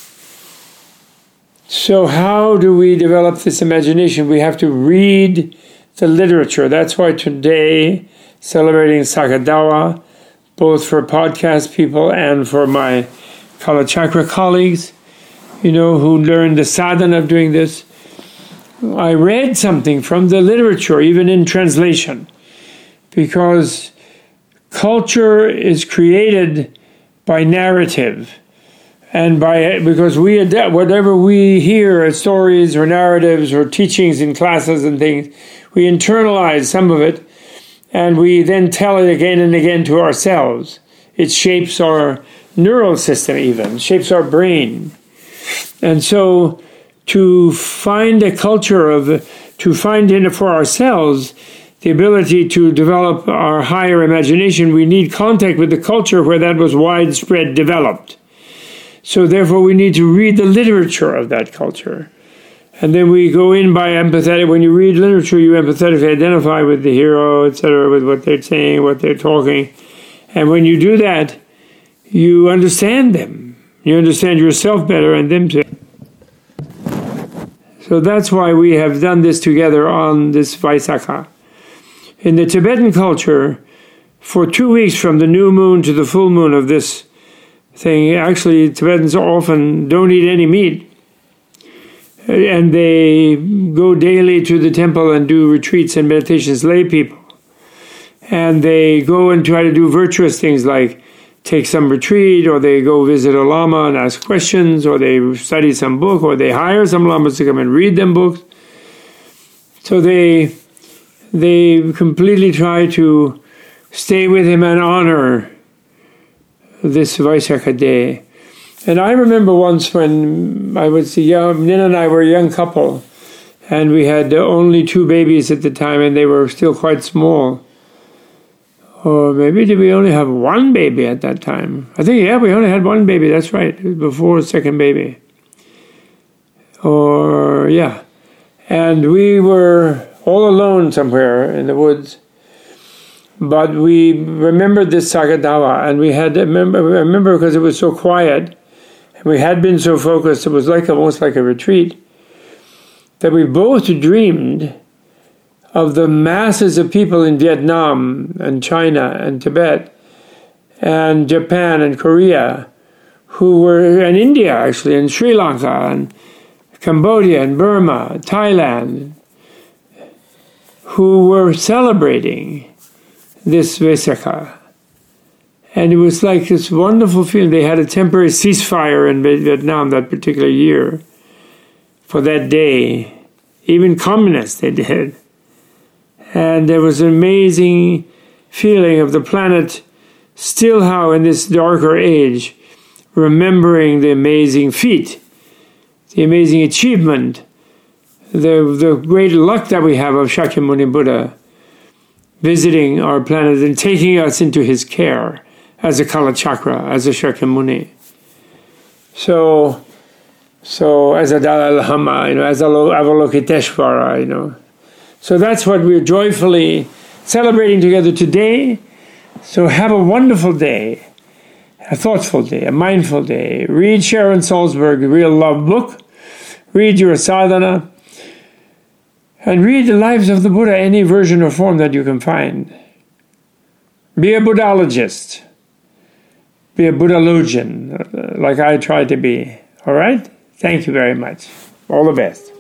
So how do we develop this imagination? We have to read the literature. That's why today, celebrating Sakadawa, both for podcast people and for my Kalachakra colleagues, who learned the sadhana of doing this, I read something from the literature, even in translation, because culture is created by narrative, and because we adapt whatever we hear as stories or narratives or teachings in classes and things, we internalize some of it, and we then tell it again and again to ourselves. It shapes our neural system, even shapes our brain, and so to find a culture to find in it for ourselves the ability to develop our higher imagination, we need contact with the culture where that was widespread developed. So therefore we need to read the literature of that culture. And then we go in by empathetic. When you read literature, you empathetically identify with the hero, etc., with what they're saying, what they're talking. And when you do that, you understand them. You understand yourself better and them too. So that's why we have done this together on this Vaisakha. In the Tibetan culture, for 2 weeks from the new moon to the full moon of this thing, actually Tibetans often don't eat any meat. And they go daily to the temple and do retreats and meditations, lay people. And they go and try to do virtuous things like take some retreat, or they go visit a lama and ask questions, or they study some book, or they hire some lamas to come and read them books. So they completely try to stay with him and honor this Vaisakha day. And I remember once when I was young, Nina and I were a young couple, and we had only 2 babies at the time, and they were still quite small. Or maybe did we only have 1 baby at that time? I think, we only had 1 baby, that's right, before the second baby. And we were all alone somewhere in the woods. But we remembered this Sagadawa, and we had remember because it was so quiet, and we had been so focused, it was almost like a retreat, that we both dreamed of the masses of people in Vietnam and China and Tibet and Japan and Korea and India actually, and Sri Lanka and Cambodia and Burma, Thailand, who were celebrating this Vesak. And it was like this wonderful feeling. They had a temporary ceasefire in Vietnam that particular year for that day. Even communists, they did. And there was an amazing feeling of the planet still how in this darker age, remembering the amazing feat, the amazing achievement, the great luck that we have of Shakyamuni Buddha visiting our planet and taking us into his care as a Kalachakra, as a Shakyamuni. So as a Dalai Lama, as a Avalokiteshvara, So that's what we're joyfully celebrating together today. So have a wonderful day, a thoughtful day, a mindful day. Read Sharon Salzberg's Real Love book. Read your sadhana. And read the lives of the Buddha, any version or form that you can find. Be a Buddhologist. Be a Buddhologian, like I try to be. All right? Thank you very much. All the best.